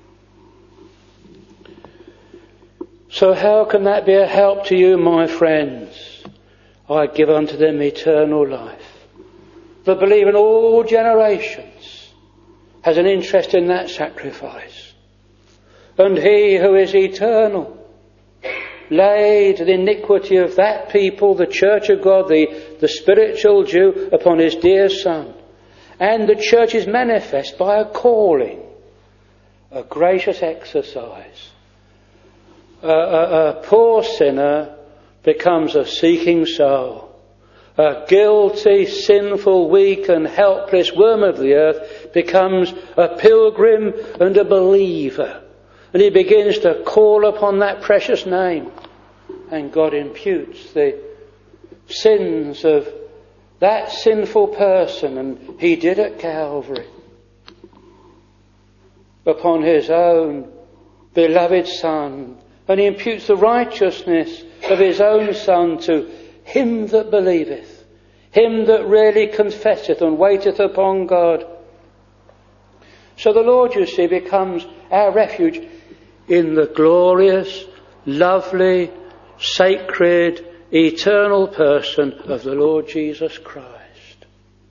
So how can that be a help to you, my friends? I give unto them eternal life. The believer in all generations has an interest in that sacrifice. And he who is eternal laid the iniquity of that people, the church of God, the spiritual Jew, upon his dear Son. And the church is manifest by a calling, a gracious exercise. A poor sinner becomes a seeking soul. A guilty, sinful, weak and helpless worm of the earth becomes a pilgrim and a believer. And he begins to call upon that precious name. And God imputes the sins of that sinful person, and he did at Calvary, upon his own beloved Son. And he imputes the righteousness of his own Son to him that believeth, him that really confesseth and waiteth upon God. So the Lord, you see, becomes our refuge in the glorious, lovely, sacred, eternal person of the Lord Jesus Christ.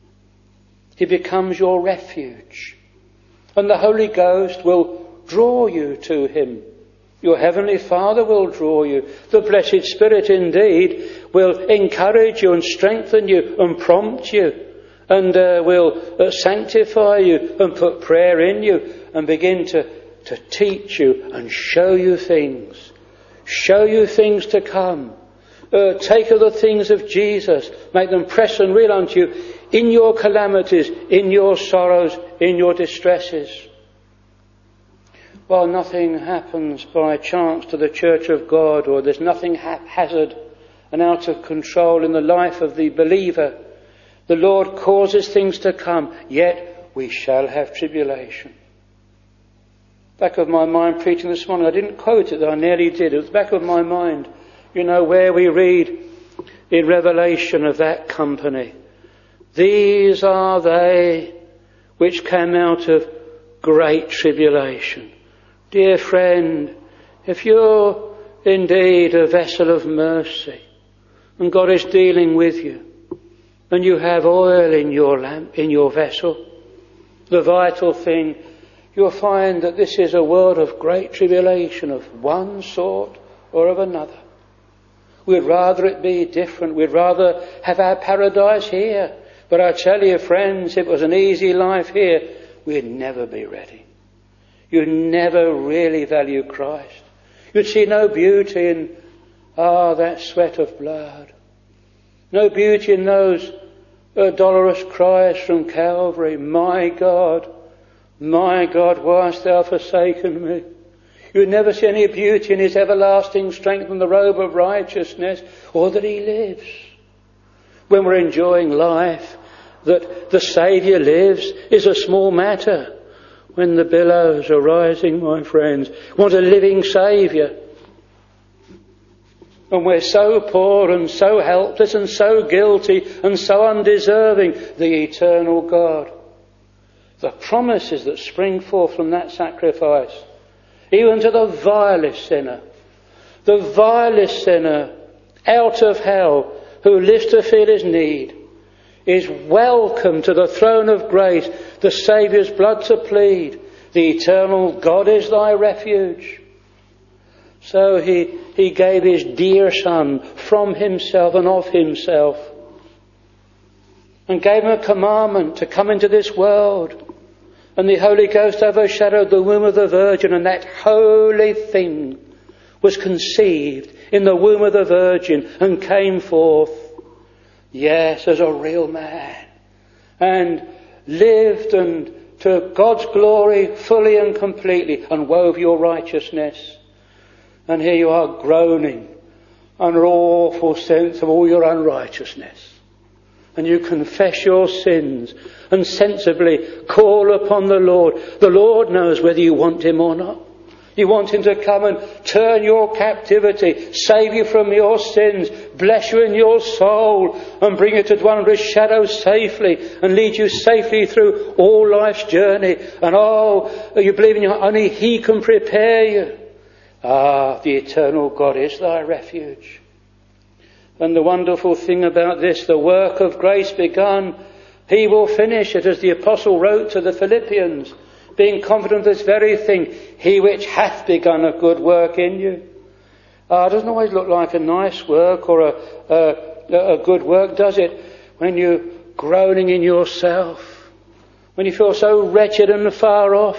He becomes your refuge. And the Holy Ghost will draw you to him. Your Heavenly Father will draw you. The Blessed Spirit indeed will encourage you and strengthen you and prompt you, and will sanctify you and put prayer in you and begin to teach you and show you things to come. Take of the things of Jesus, make them press and real unto you in your calamities, in your sorrows, in your distresses. While nothing happens by chance to the Church of God, or there's nothing haphazard and out of control in the life of the believer, the Lord causes things to come, yet we shall have tribulation. Back of my mind preaching this morning, I didn't quote it, though I nearly did. It was back of my mind, you know, where we read in Revelation of that company. These are they which came out of great tribulation. Dear friend, if you're indeed a vessel of mercy, and God is dealing with you, and you have oil in your lamp, in your vessel, the vital thing, you'll find that this is a world of great tribulation of one sort or of another. We'd rather it be different. We'd rather have our paradise here. But I tell you, friends, if it was an easy life here, we'd never be ready. You'd never really value Christ. You'd see no beauty in, that sweat of blood. No beauty in those dolorous cries from Calvary. My God, why hast thou forsaken me? You'd never see any beauty in his everlasting strength and the robe of righteousness, or that he lives. When we're enjoying life, that the Saviour lives is a small matter. When the billows are rising, my friends, want a living Saviour. And we're so poor and so helpless and so guilty and so undeserving the eternal God. The promises that spring forth from that sacrifice, even to the vilest sinner out of hell who lives to feel his need, is welcome to the throne of grace, the Saviour's blood to plead. The eternal God is thy refuge. So he gave his dear Son from himself and of himself, and gave him a commandment to come into this world. And the Holy Ghost overshadowed the womb of the Virgin, and that holy thing was conceived in the womb of the Virgin and came forth, yes, as a real man, and lived and to God's glory fully and completely, and wove your righteousness. And here you are groaning under awful sense of all your unrighteousness. And you confess your sins and sensibly call upon the Lord. The Lord knows whether you want him or not. You want him to come and turn your captivity, save you from your sins, bless you in your soul, and bring you to dwell under his shadow safely, and lead you safely through all life's journey. And you believe in your only he can prepare you. The eternal God is thy refuge. And the wonderful thing about this, the work of grace begun, he will finish it, as the apostle wrote to the Philippians, being confident of this very thing, he which hath begun a good work in you. It doesn't always look like a nice work or a good work, does it? When you're groaning in yourself, when you feel so wretched and far off,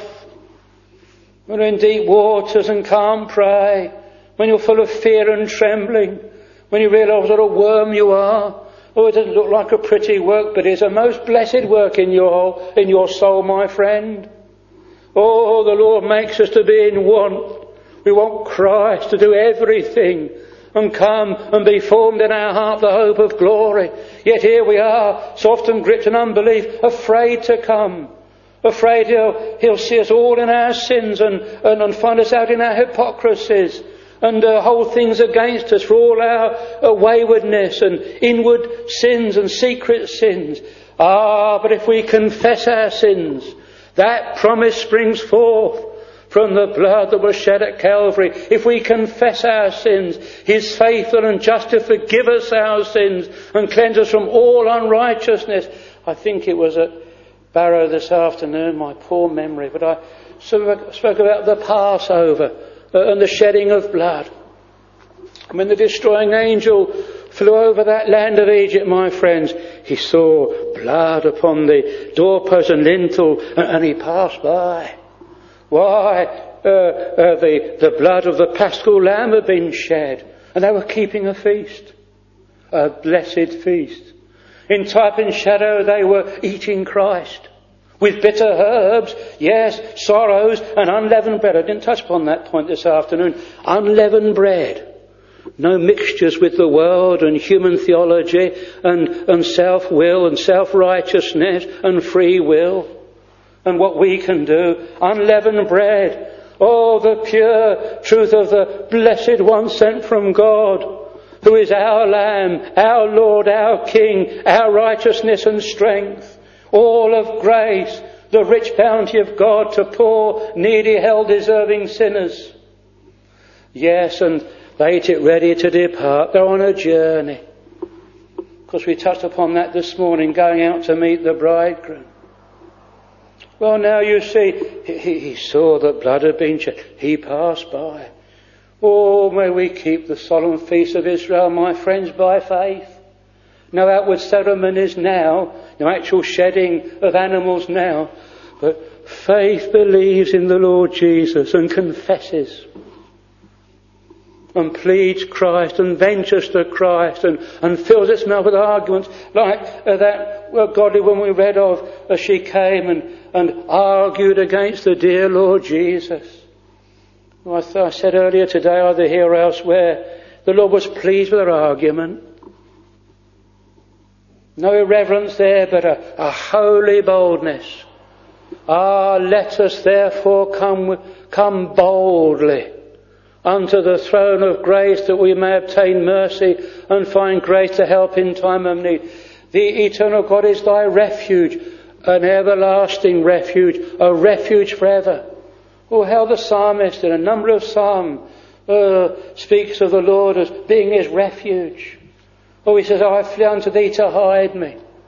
when you're in deep waters and can't pray, when you're full of fear and trembling, when you realise what a worm you are. It doesn't look like a pretty work, but it's a most blessed work in your soul, my friend. The Lord makes us to be in want. We want Christ to do everything and come and be formed in our heart the hope of glory. Yet here we are, so often gripped in unbelief, afraid to come. Afraid he'll see us all in our sins and find us out in our hypocrisies and hold things against us for all our waywardness and inward sins and secret sins. But if we confess our sins, that promise springs forth from the blood that was shed at Calvary. If we confess our sins, he's faithful and just to forgive us our sins and cleanse us from all unrighteousness. I think it was at Barrow this afternoon, my poor memory, but I spoke about the Passover and the shedding of blood. When the destroying angel flew over that land of Egypt, my friends, he saw blood upon the doorpost and lintel, and he passed by. Why? The blood of the Paschal Lamb had been shed, and they were keeping a feast, a blessed feast. In type and shadow they were eating Christ. With bitter herbs, yes, sorrows and unleavened bread. I didn't touch upon that point this afternoon. Unleavened bread. No mixtures with the world and human theology and self-will and self-righteousness and free will. And what we can do. Unleavened bread. The pure truth of the blessed one sent from God, who is our Lamb, our Lord, our King, our righteousness and strength. All of grace, the rich bounty of God to poor, needy, hell-deserving sinners. Yes, and they ate it ready to depart. They're on a journey. Because we touched upon that this morning, going out to meet the bridegroom. Well, now you see, he saw that blood had been shed. He passed by. May we keep the solemn feast of Israel, my friends, by faith. No outward ceremonies now, no actual shedding of animals now, but faith believes in the Lord Jesus and confesses and pleads Christ and ventures to Christ and fills its mouth with arguments like that godly woman we read of as she came and argued against the dear Lord Jesus. I said earlier today, either here or elsewhere, the Lord was pleased with her argument. No irreverence there, but a holy boldness. Let us therefore come boldly unto the throne of grace, that we may obtain mercy and find grace to help in time of need. The eternal God is thy refuge, an everlasting refuge, a refuge forever. How the psalmist in a number of psalms speaks of the Lord as being his refuge. He says, I flee unto thee to hide me.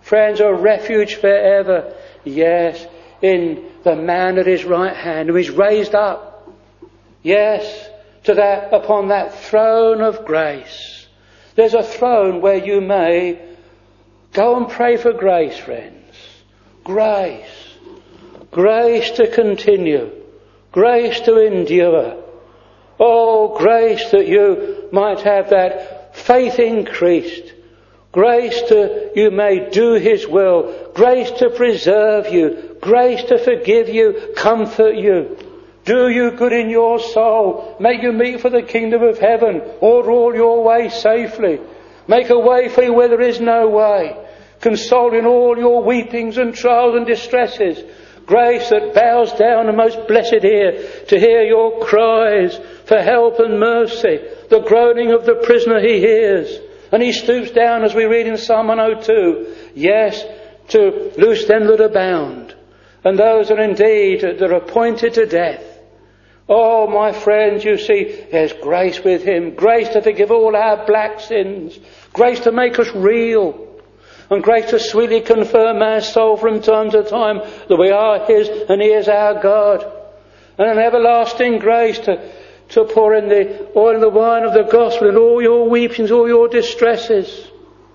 Friends, a refuge forever. Yes, in the man at his right hand who is raised up. Yes, upon that throne of grace. There's a throne where you may go and pray for grace, friends. Grace. Grace to continue. Grace to endure. Oh, grace that you might have that faith increased. Grace to you may do His will. Grace to preserve you. Grace to forgive you, comfort you. Do you good in your soul. Make you meet for the kingdom of heaven. Order all your ways safely. Make a way for you where there is no way. Console in all your weepings and trials and distresses. Grace that bows down and most blessed ear to hear your cries for help and mercy. The groaning of the prisoner He hears. And He stoops down, as we read in Psalm 102, yes, to loose them that are bound, and those that indeed that are appointed to death. Oh, my friends, you see, there's grace with Him. Grace to forgive all our black sins. Grace to make us real. And grace to sweetly confirm our soul from time to time that we are His and He is our God. And an everlasting grace to pour in the oil and the wine of the gospel in all your weepings, all your distresses.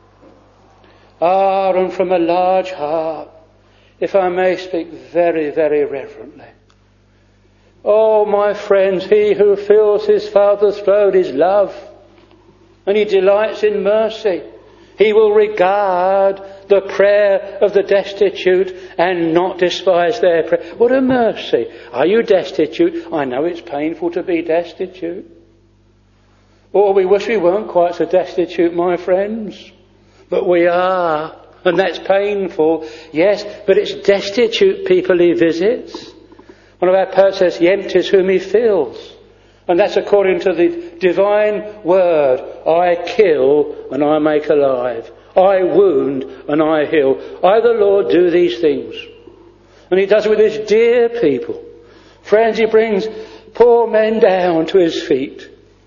And from a large heart, if I may speak very, very reverently. Oh, my friends, He who fills His Father's throne is love, and He delights in mercy. He will regard the prayer of the destitute and not despise their prayer. What a mercy. Are you destitute? I know it's painful to be destitute. Oh, we wish we weren't quite so destitute, my friends. But we are. And that's painful. Yes, but it's destitute people He visits. One of our poets says, He empties whom He fills. And that's according to the divine word. I kill and I make alive. I wound and I heal. I, the Lord, do these things. And He does it with His dear people. Friends, He brings poor men down to His feet.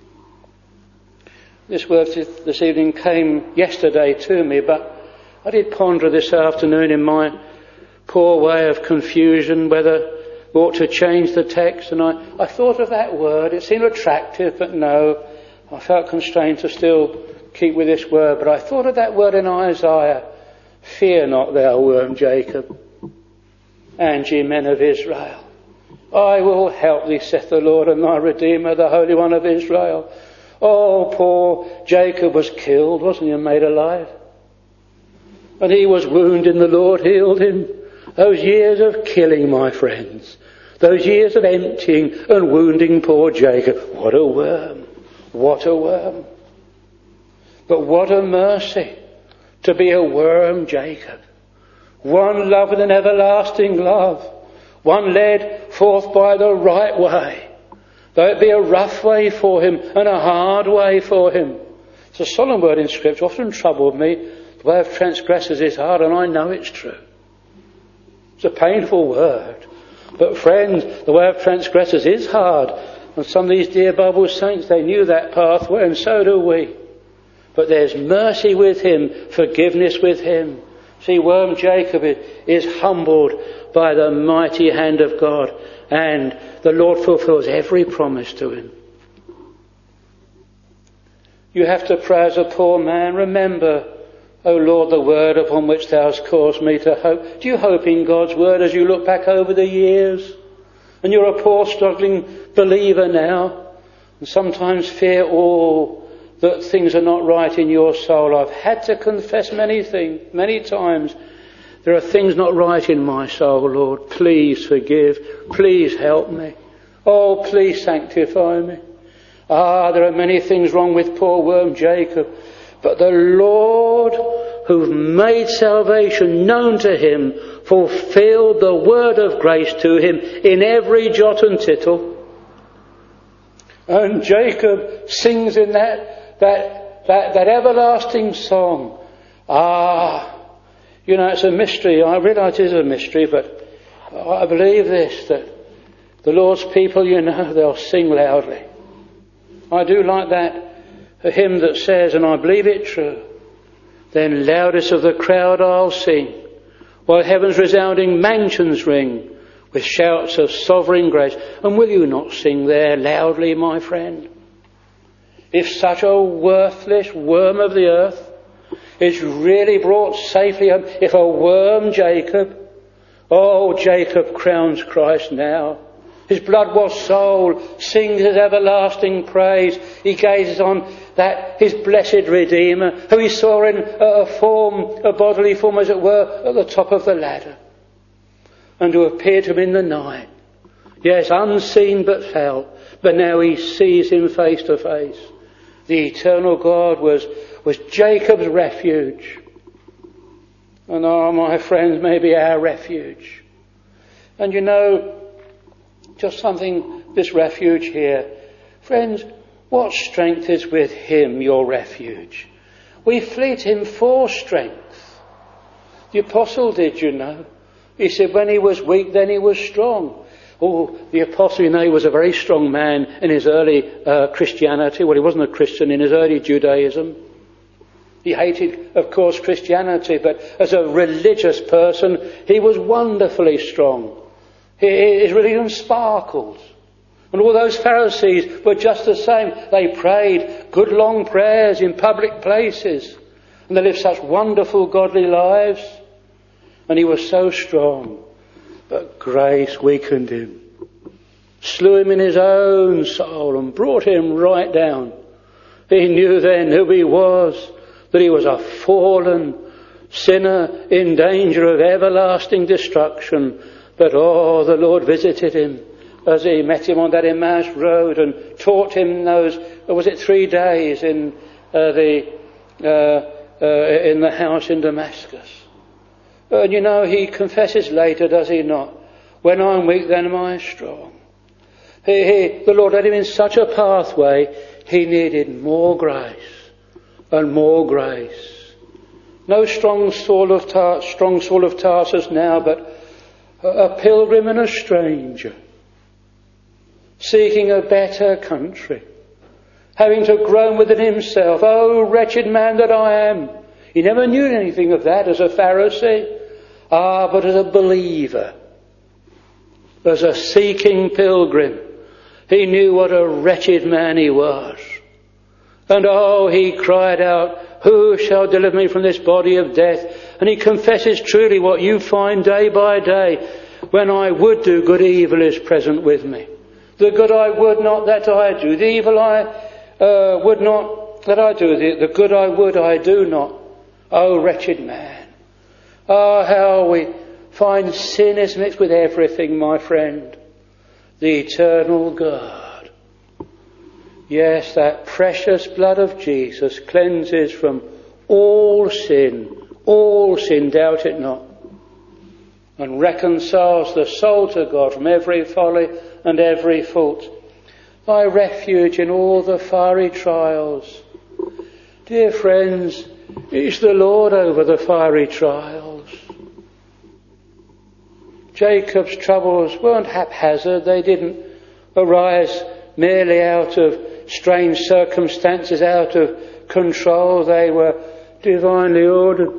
This word this evening came yesterday to me, but I did ponder this afternoon in my poor way of confusion whether we ought to change the text, and I thought of that word. It seemed attractive, but no, I felt constrained to still keep with this word. But I thought of that word in Isaiah, fear not thou worm Jacob, and ye men of Israel. I will help thee, saith the Lord, and thy Redeemer, the Holy One of Israel. Oh, poor Jacob was killed, wasn't he, and made alive? And he was wounded, and the Lord healed him. Those years of killing, my friends. Those years of emptying and wounding poor Jacob. What a worm. What a worm. But what a mercy to be a worm Jacob. One loved with an everlasting love. One led forth by the right way. Though it be a rough way for him and a hard way for him. It's a solemn word in Scripture, often troubled me. The way of transgressors is hard, and I know it's true. It's a painful word. But friends, the way of transgressors is hard. And some of these dear Bible saints, they knew that pathway, and so do we. But there's mercy with him, forgiveness with him. See, worm Jacob is humbled by the mighty hand of God, and the Lord fulfills every promise to him. You have to pray as a poor man. Remember, O Lord, the word upon which thou hast caused me to hope. Do you hope in God's word as you look back over the years? And you're a poor struggling believer now, and sometimes fear that things are not right in your soul. I've had to confess many things, many times. There are things not right in my soul, Lord. Please forgive. Please help me. Oh, please sanctify me. There are many things wrong with poor worm Jacob. But the Lord, who made salvation known to him, fulfilled the word of grace to him in every jot and tittle. And Jacob sings in that everlasting song. You know, it's a mystery. I realise it is a mystery, but I believe this, that the Lord's people, you know, they'll sing loudly. I do like that, a hymn that says, and I believe it true, Then loudest of the crowd I'll sing, while heaven's resounding mansions ring with shouts of sovereign grace. And will you not sing there loudly, my friend? If such a worthless worm of the earth is really brought safely home, if a worm Jacob, oh, Jacob crowns Christ now. His blood-washed soul sings his everlasting praise. He gazes on that his blessed Redeemer, who he saw in a bodily form, as it were, at the top of the ladder, and who appeared to him in the night. Yes, unseen but felt, but now he sees him face to face. The eternal God was Jacob's refuge, and my friends, may be our refuge. And you know, just something, this refuge here. Friends, what strength is with him, your refuge? We flee to him for strength. The apostle did, you know. He said when he was weak, then he was strong. Oh, the apostle, you know, he was a very strong man in his early Christianity. Well, he wasn't a Christian in his early Judaism. He hated, of course, Christianity, but as a religious person, he was wonderfully strong. His religion sparkled. And all those Pharisees were just the same. They prayed good long prayers in public places. And they lived such wonderful godly lives. And he was so strong. But grace weakened him. Slew him in his own soul and brought him right down. He knew then who he was. That he was a fallen sinner in danger of everlasting destruction. But the Lord visited him as he met him on that Emmaus road and taught him those, 3 days in the house in Damascus. And you know, he confesses later, does he not? When I'm weak, then am I strong. The Lord led him in such a pathway, he needed more grace and more grace. No strong Saul of Tarsus now, but a pilgrim and a stranger, seeking a better country, having to groan within himself, oh, wretched man that I am. He never knew anything of that as a Pharisee, but as a believer, as a seeking pilgrim, he knew what a wretched man he was. And he cried out, who shall deliver me from this body of death? And he confesses truly what you find day by day. When I would do good, evil is present with me. The good I would not, that I do. The evil I would not, that I do. The good I would, I do not. Oh, wretched man. How we find sin is mixed with everything, my friend. The eternal God. Yes, that precious blood of Jesus cleanses from all sin, doubt it not, and reconciles the soul to God from every folly and every fault. Thy refuge in all the fiery trials. Dear friends, is the Lord over the fiery trials. Jacob's troubles weren't haphazard. They didn't arise merely out of strange circumstances, out of control. They were divinely ordered.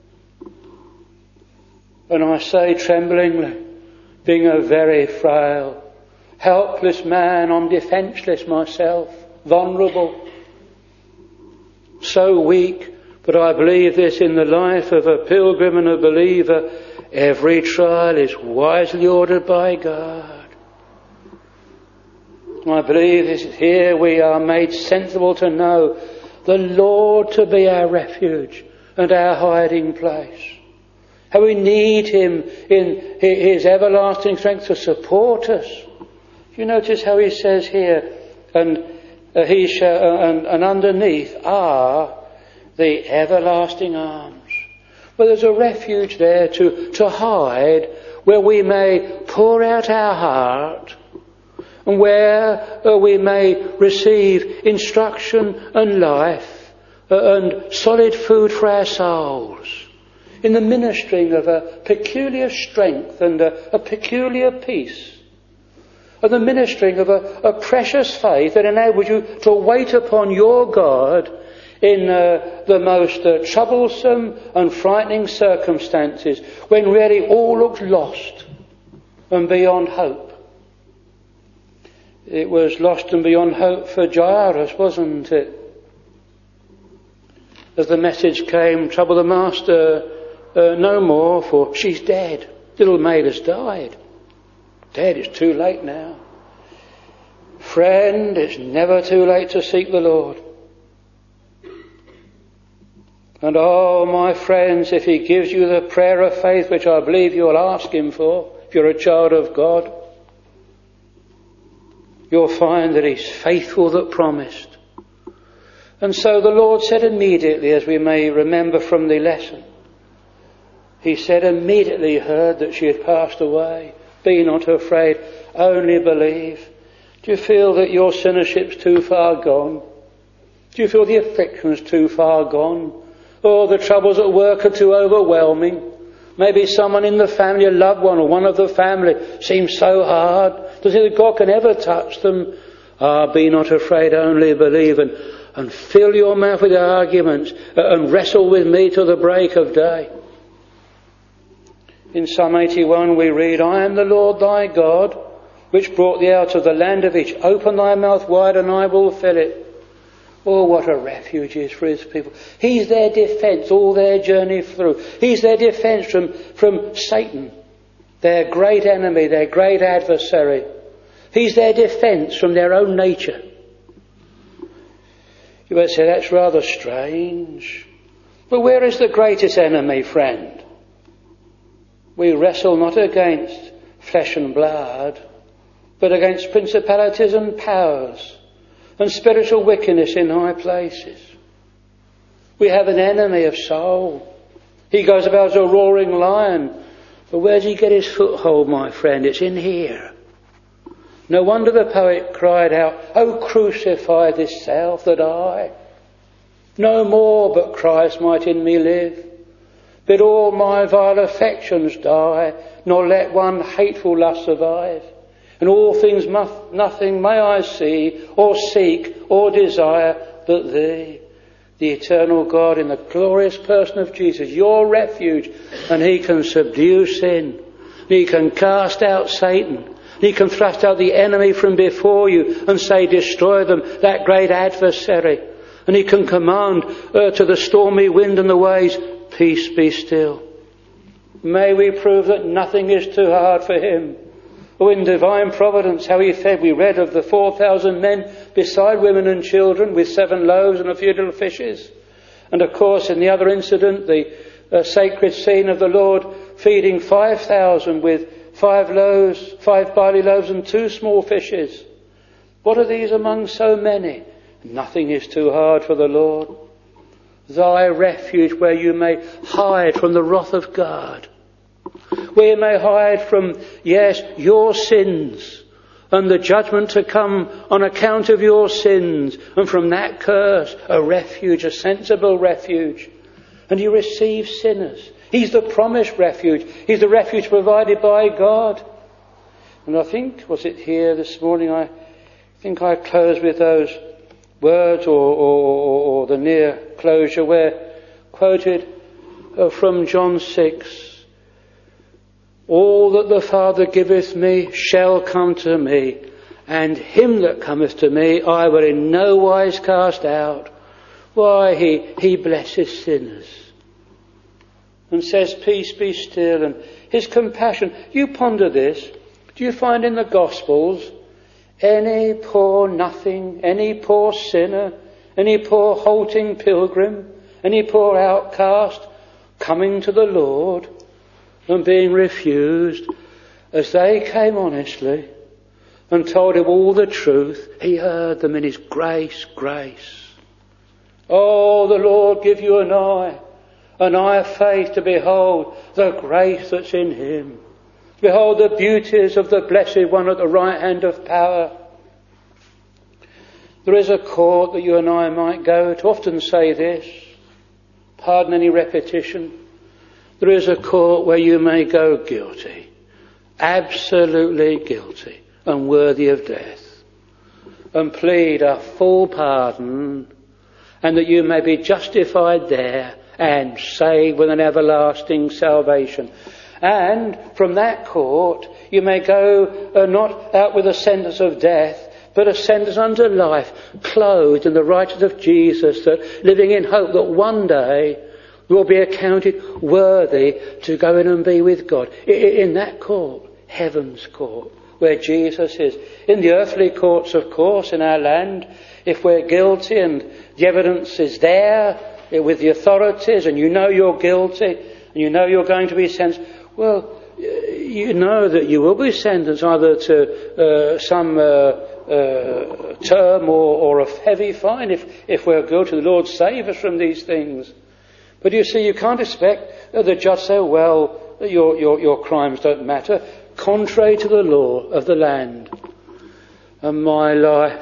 And I say tremblingly, being a very frail, helpless man, I'm defenceless myself, vulnerable, so weak, but I believe this in the life of a pilgrim and a believer, every trial is wisely ordered by God. I believe this is here we are made sensible to know the Lord to be our refuge and our hiding place. How we need him in his everlasting strength to support us. You notice how he says here, and underneath are the everlasting arms. Well, there's a refuge there to hide, where we may pour out our heart, and where we may receive instruction and life and solid food for our souls, in the ministering of a peculiar strength and a peculiar peace, and the ministering of a precious faith that enables you to wait upon your God in the most troublesome and frightening circumstances, when really all looks lost and beyond hope. It was lost and beyond hope for Jairus, wasn't it? As the message came, trouble the master no more, for she's dead. Little maid has died. Dead, it's too late now. Friend, it's never too late to seek the Lord. And oh, my friends, if he gives you the prayer of faith, which I believe you'll ask him for, if you're a child of God, you'll find that he's faithful that promised. And so the Lord said immediately, as we may remember from the lesson, he said immediately he heard that she had passed away. Be not afraid, only believe. Do you feel that your sinnership's too far gone? Do you feel the affliction's too far gone? Or the troubles at work are too overwhelming? Maybe someone in the family, a loved one or one of the family, seems so hard. Does it that God can ever touch them? Be not afraid, only believe, and fill your mouth with arguments and wrestle with me till the break of day. In Psalm 81 we read, I am the Lord thy God, which brought thee out of the land of Egypt. Open thy mouth wide and I will fill it. Oh, what a refuge is for his people. He's their defence all their journey through. He's their defence from Satan, their great enemy, their great adversary. He's their defence from their own nature. You might say, that's rather strange. But where is the greatest enemy, friend? We wrestle not against flesh and blood, but against principalities and powers and spiritual wickedness in high places. We have an enemy of soul. He goes about as a roaring lion. But where does he get his foothold, my friend? It's in here. No wonder the poet cried out, Oh, crucify this self that I no more but Christ might in me live. Bid all my vile affections die, nor let one hateful lust survive. And all things nothing may I see, or seek, or desire, but thee, the eternal God, in the glorious person of Jesus, your refuge, and he can subdue sin. He can cast out Satan. He can thrust out the enemy from before you and say, destroy them, that great adversary. And he can command to the stormy wind and the waves, peace be still. May we prove that nothing is too hard for him. Oh, in divine providence, how he fed. We read of the 4,000 men beside women and children with 7 loaves and a few little fishes. And of course, in the other incident, the sacred scene of the Lord feeding 5,000 with 5 loaves, 5 barley loaves and 2 small fishes. What are these among so many? Nothing is too hard for the Lord. Thy refuge, where you may hide from the wrath of God. Where you may hide from, yes, your sins and the judgment to come on account of your sins, and from that curse, a refuge, a sensible refuge. And you receive sinners. He's the promised refuge. He's the refuge provided by God. And I think, was it here this morning, I think I closed with those words or the near closure where quoted from John 6. All that the Father giveth me shall come to me, and him that cometh to me I will in no wise cast out. Why, he blesses sinners and says, peace be still, and his compassion. You ponder this. Do you find in the Gospels any poor nothing, any poor sinner, any poor halting pilgrim, any poor outcast coming to the Lord and being refused? As they came honestly and told him all the truth, he heard them in his grace. Oh, the Lord give you an eye of faith to behold the grace that's in him. Behold the beauties of the Blessed One at the right hand of power. There is a court that you and I might go to. Often say this, pardon any repetition. There is a court where you may go guilty, absolutely guilty and worthy of death, and plead a full pardon and that you may be justified there and saved with an everlasting salvation. And from that court you may go not out with a sentence of death, but a sentence unto life, clothed in the righteousness of Jesus, that living in hope that one day will be accounted worthy to go in and be with God. In that court, heaven's court, where Jesus is. In the earthly courts, of course, in our land, if we're guilty and the evidence is there with the authorities, and you know you're guilty, and you know you're going to be sentenced, well, you know that you will be sentenced either to some term or a heavy fine if we're guilty. The Lord save us from these things. But you see, you can't expect the judge to say, well, your crimes don't matter. Contrary to the law of the land. And my life,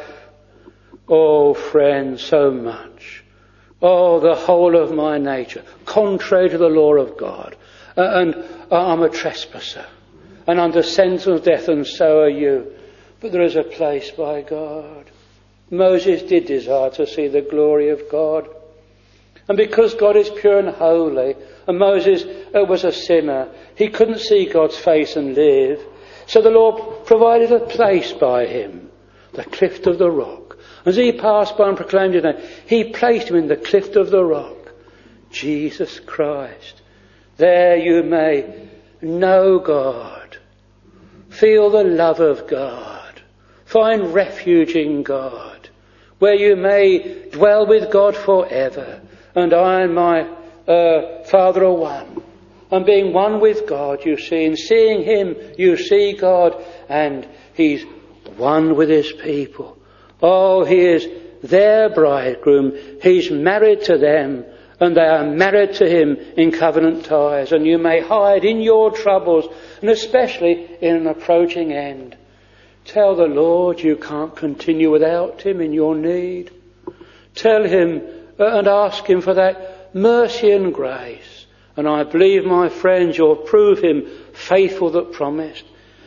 oh friends, so much. Oh, the whole of my nature, contrary to the law of God. And I'm a trespasser, and under sentence of death, and so are you. But there is a place by God. Moses did desire to see the glory of God. And because God is pure and holy, and Moses was a sinner, he couldn't see God's face and live. So the Lord provided a place by him, the cliff of the rock. As he passed by and proclaimed his name, he placed him in the cliff of the rock. Jesus Christ. There you may know God, feel the love of God, find refuge in God, where you may dwell with God forever. And I and my Father are one. And being one with God, you see, in seeing him, you see God, and he's one with his people. Oh, he is their bridegroom. He's married to them, and they are married to him in covenant ties. And you may hide in your troubles, and especially in an approaching end. Tell the Lord you can't continue without him in your need. Tell him and ask him for that mercy and grace. And I believe, my friends, you'll prove him faithful that promised.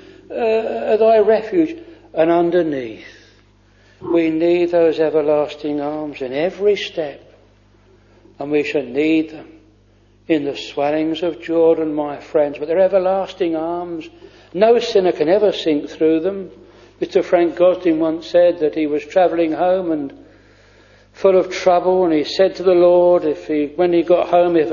Thy refuge, and underneath, we need those everlasting arms in every step. And we shall need them in the swellings of Jordan, my friends. But they're everlasting arms. No sinner can ever sink through them. Mr. Frank Gosling once said that he was travelling home and full of trouble, and he said to the Lord, when he got home, if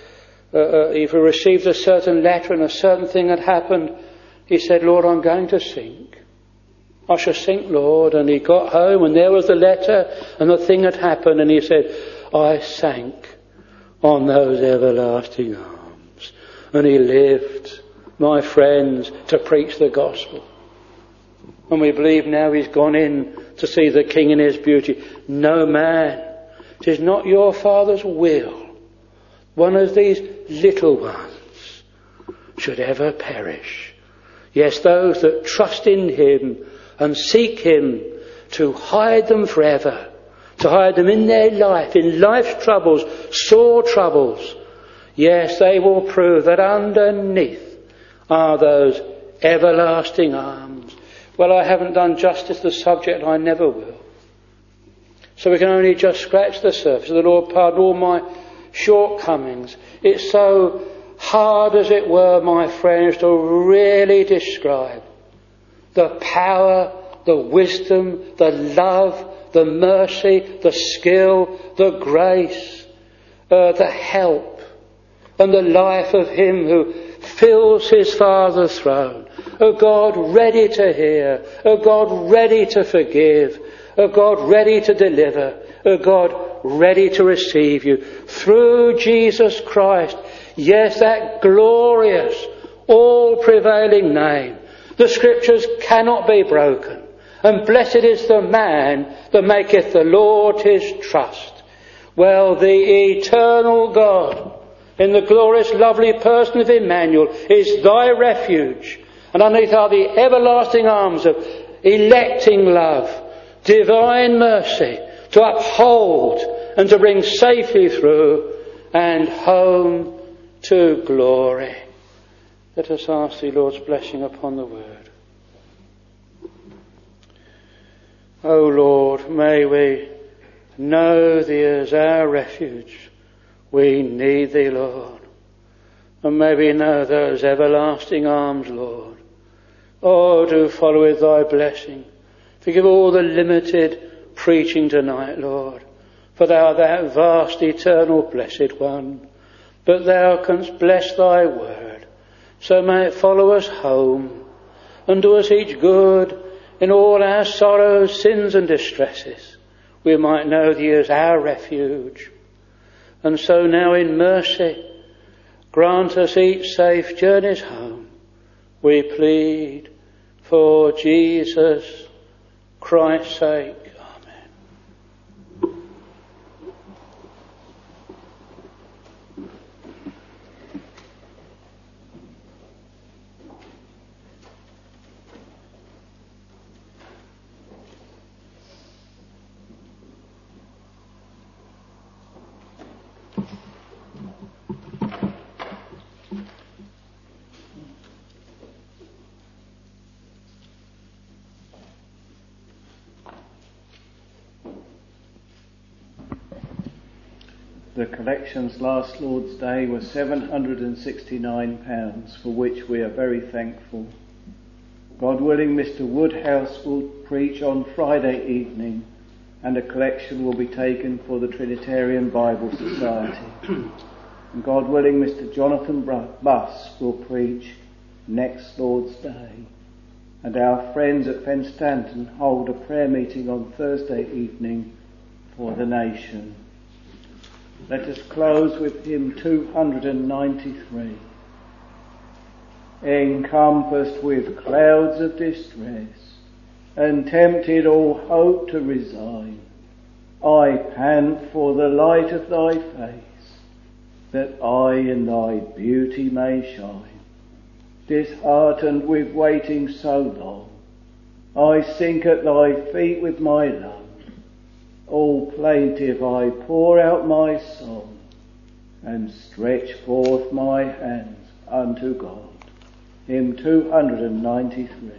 he received a certain letter and a certain thing had happened, he said, Lord, I'm going to sink. I shall sink, Lord. And he got home, and there was the letter, and the thing had happened, and he said, I sank on those everlasting arms. And he lived, my friends, to preach the gospel. And we believe now he's gone in to see the King in his beauty. No man, 'tis not your Father's will, one of these little ones should ever perish. Yes, those that trust in him and seek him to hide them forever, to hide them in their life, in life's troubles, sore troubles. Yes, they will prove that underneath are those everlasting arms. Well, I haven't done justice to the subject, and I never will. So we can only just scratch the surface. The Lord pardon all my shortcomings. It's so hard, as it were, my friends, to really describe the power, the wisdom, the love, the mercy, the skill, the grace, the help, and the life of him who fills his Father's throne. O God, ready to hear. O God, ready to forgive. O God, ready to deliver. O God, ready to receive you. Through Jesus Christ. Yes, that glorious, all-prevailing name. The Scriptures cannot be broken. And blessed is the man that maketh the Lord his trust. Well, the eternal God, in the glorious, lovely person of Emmanuel, is thy refuge. And underneath are the everlasting arms of electing love, divine mercy, to uphold and to bring safely through and home to glory. Let us ask the Lord's blessing upon the word. O Lord, may we know thee as our refuge. We need thee, Lord. And may we know those everlasting arms, Lord. Oh, do follow with thy blessing. Forgive all the limited preaching tonight, Lord. For thou art that vast, eternal, blessed one. But thou canst bless thy word. So may it follow us home and do us each good in all our sorrows, sins and distresses. We might know thee as our refuge. And so now in mercy, grant us each safe journeys home. We plead for Jesus Christ's sake. The collections last Lord's Day were £769, for which we are very thankful. God willing, Mr. Woodhouse will preach on Friday evening, and a collection will be taken for the Trinitarian Bible Society. And God willing, Mr. Jonathan Buss will preach next Lord's Day. And our friends at Fenstanton hold a prayer meeting on Thursday evening for the nation. Let us close with hymn 293. Encompassed with clouds of distress, and tempted all hope to resign, I pant for the light of thy face, that I in thy beauty may shine. Disheartened with waiting so long, I sink at thy feet with my love. All plaintive I pour out my song, and stretch forth my hands unto God. Hymn 293.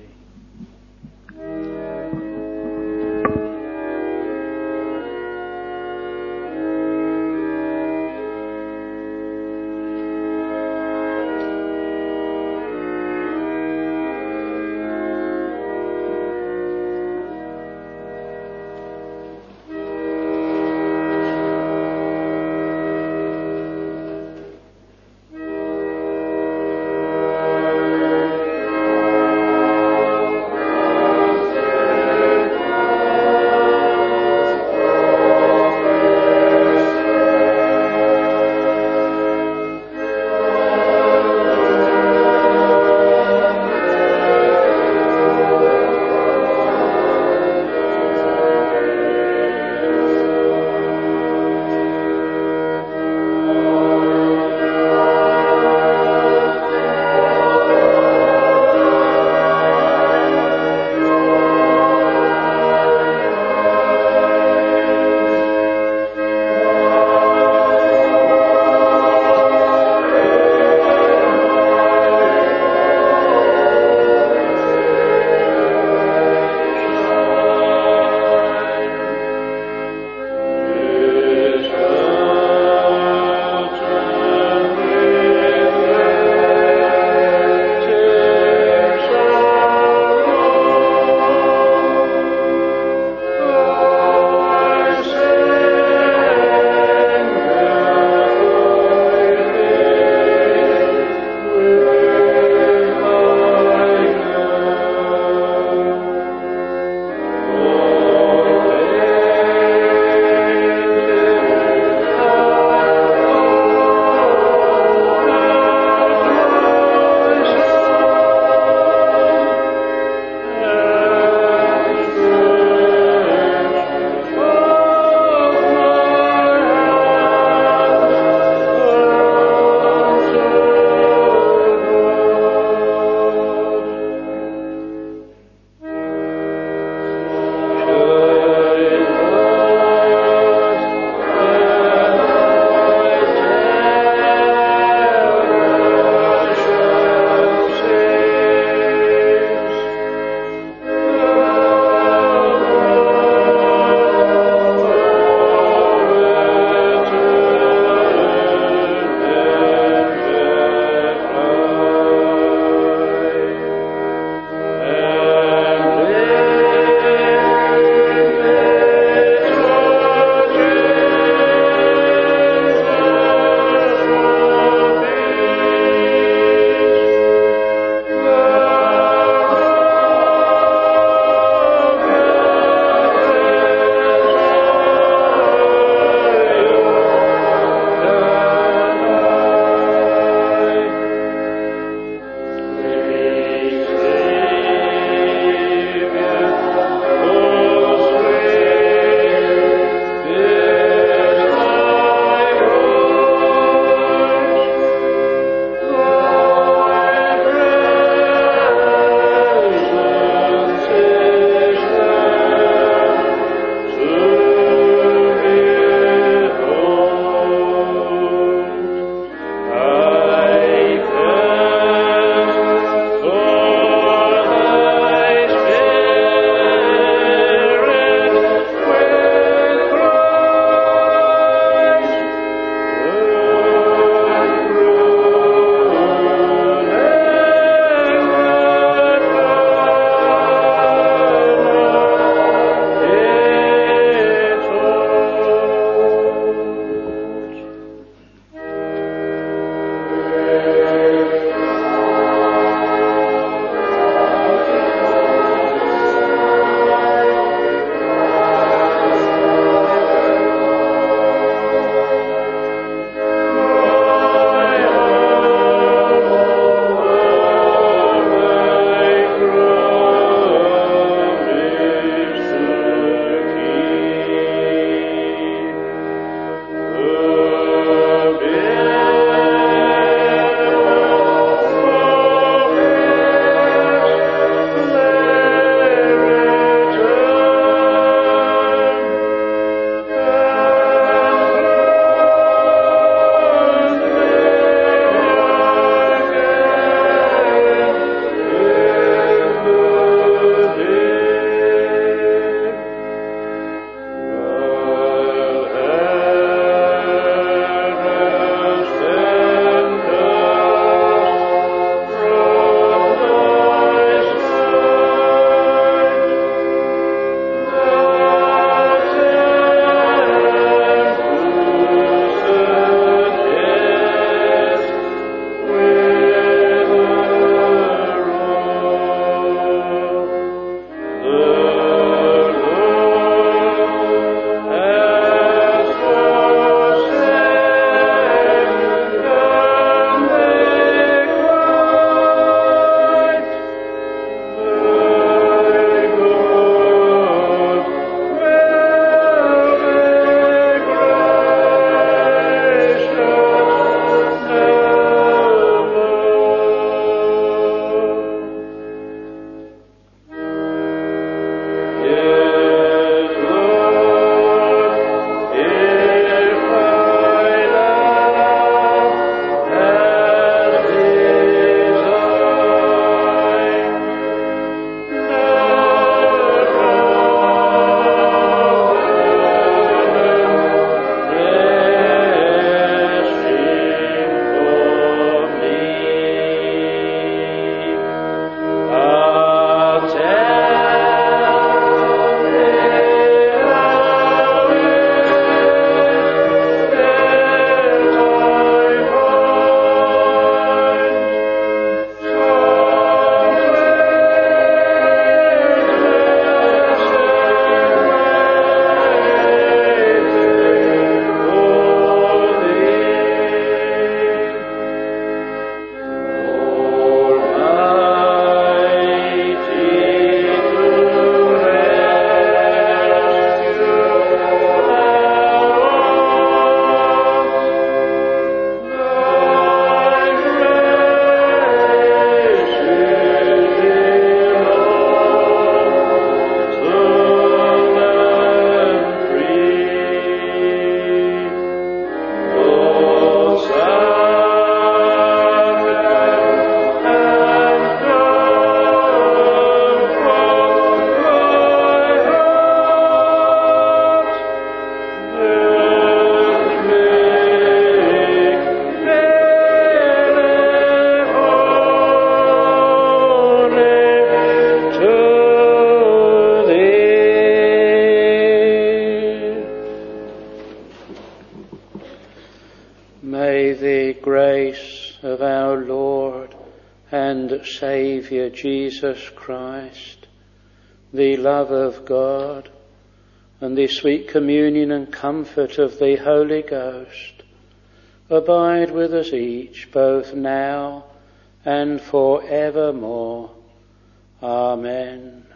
the grace of our Lord and Saviour Jesus Christ, the love of God, and the sweet communion and comfort of the Holy Ghost abide with us each, both now and for evermore. Amen.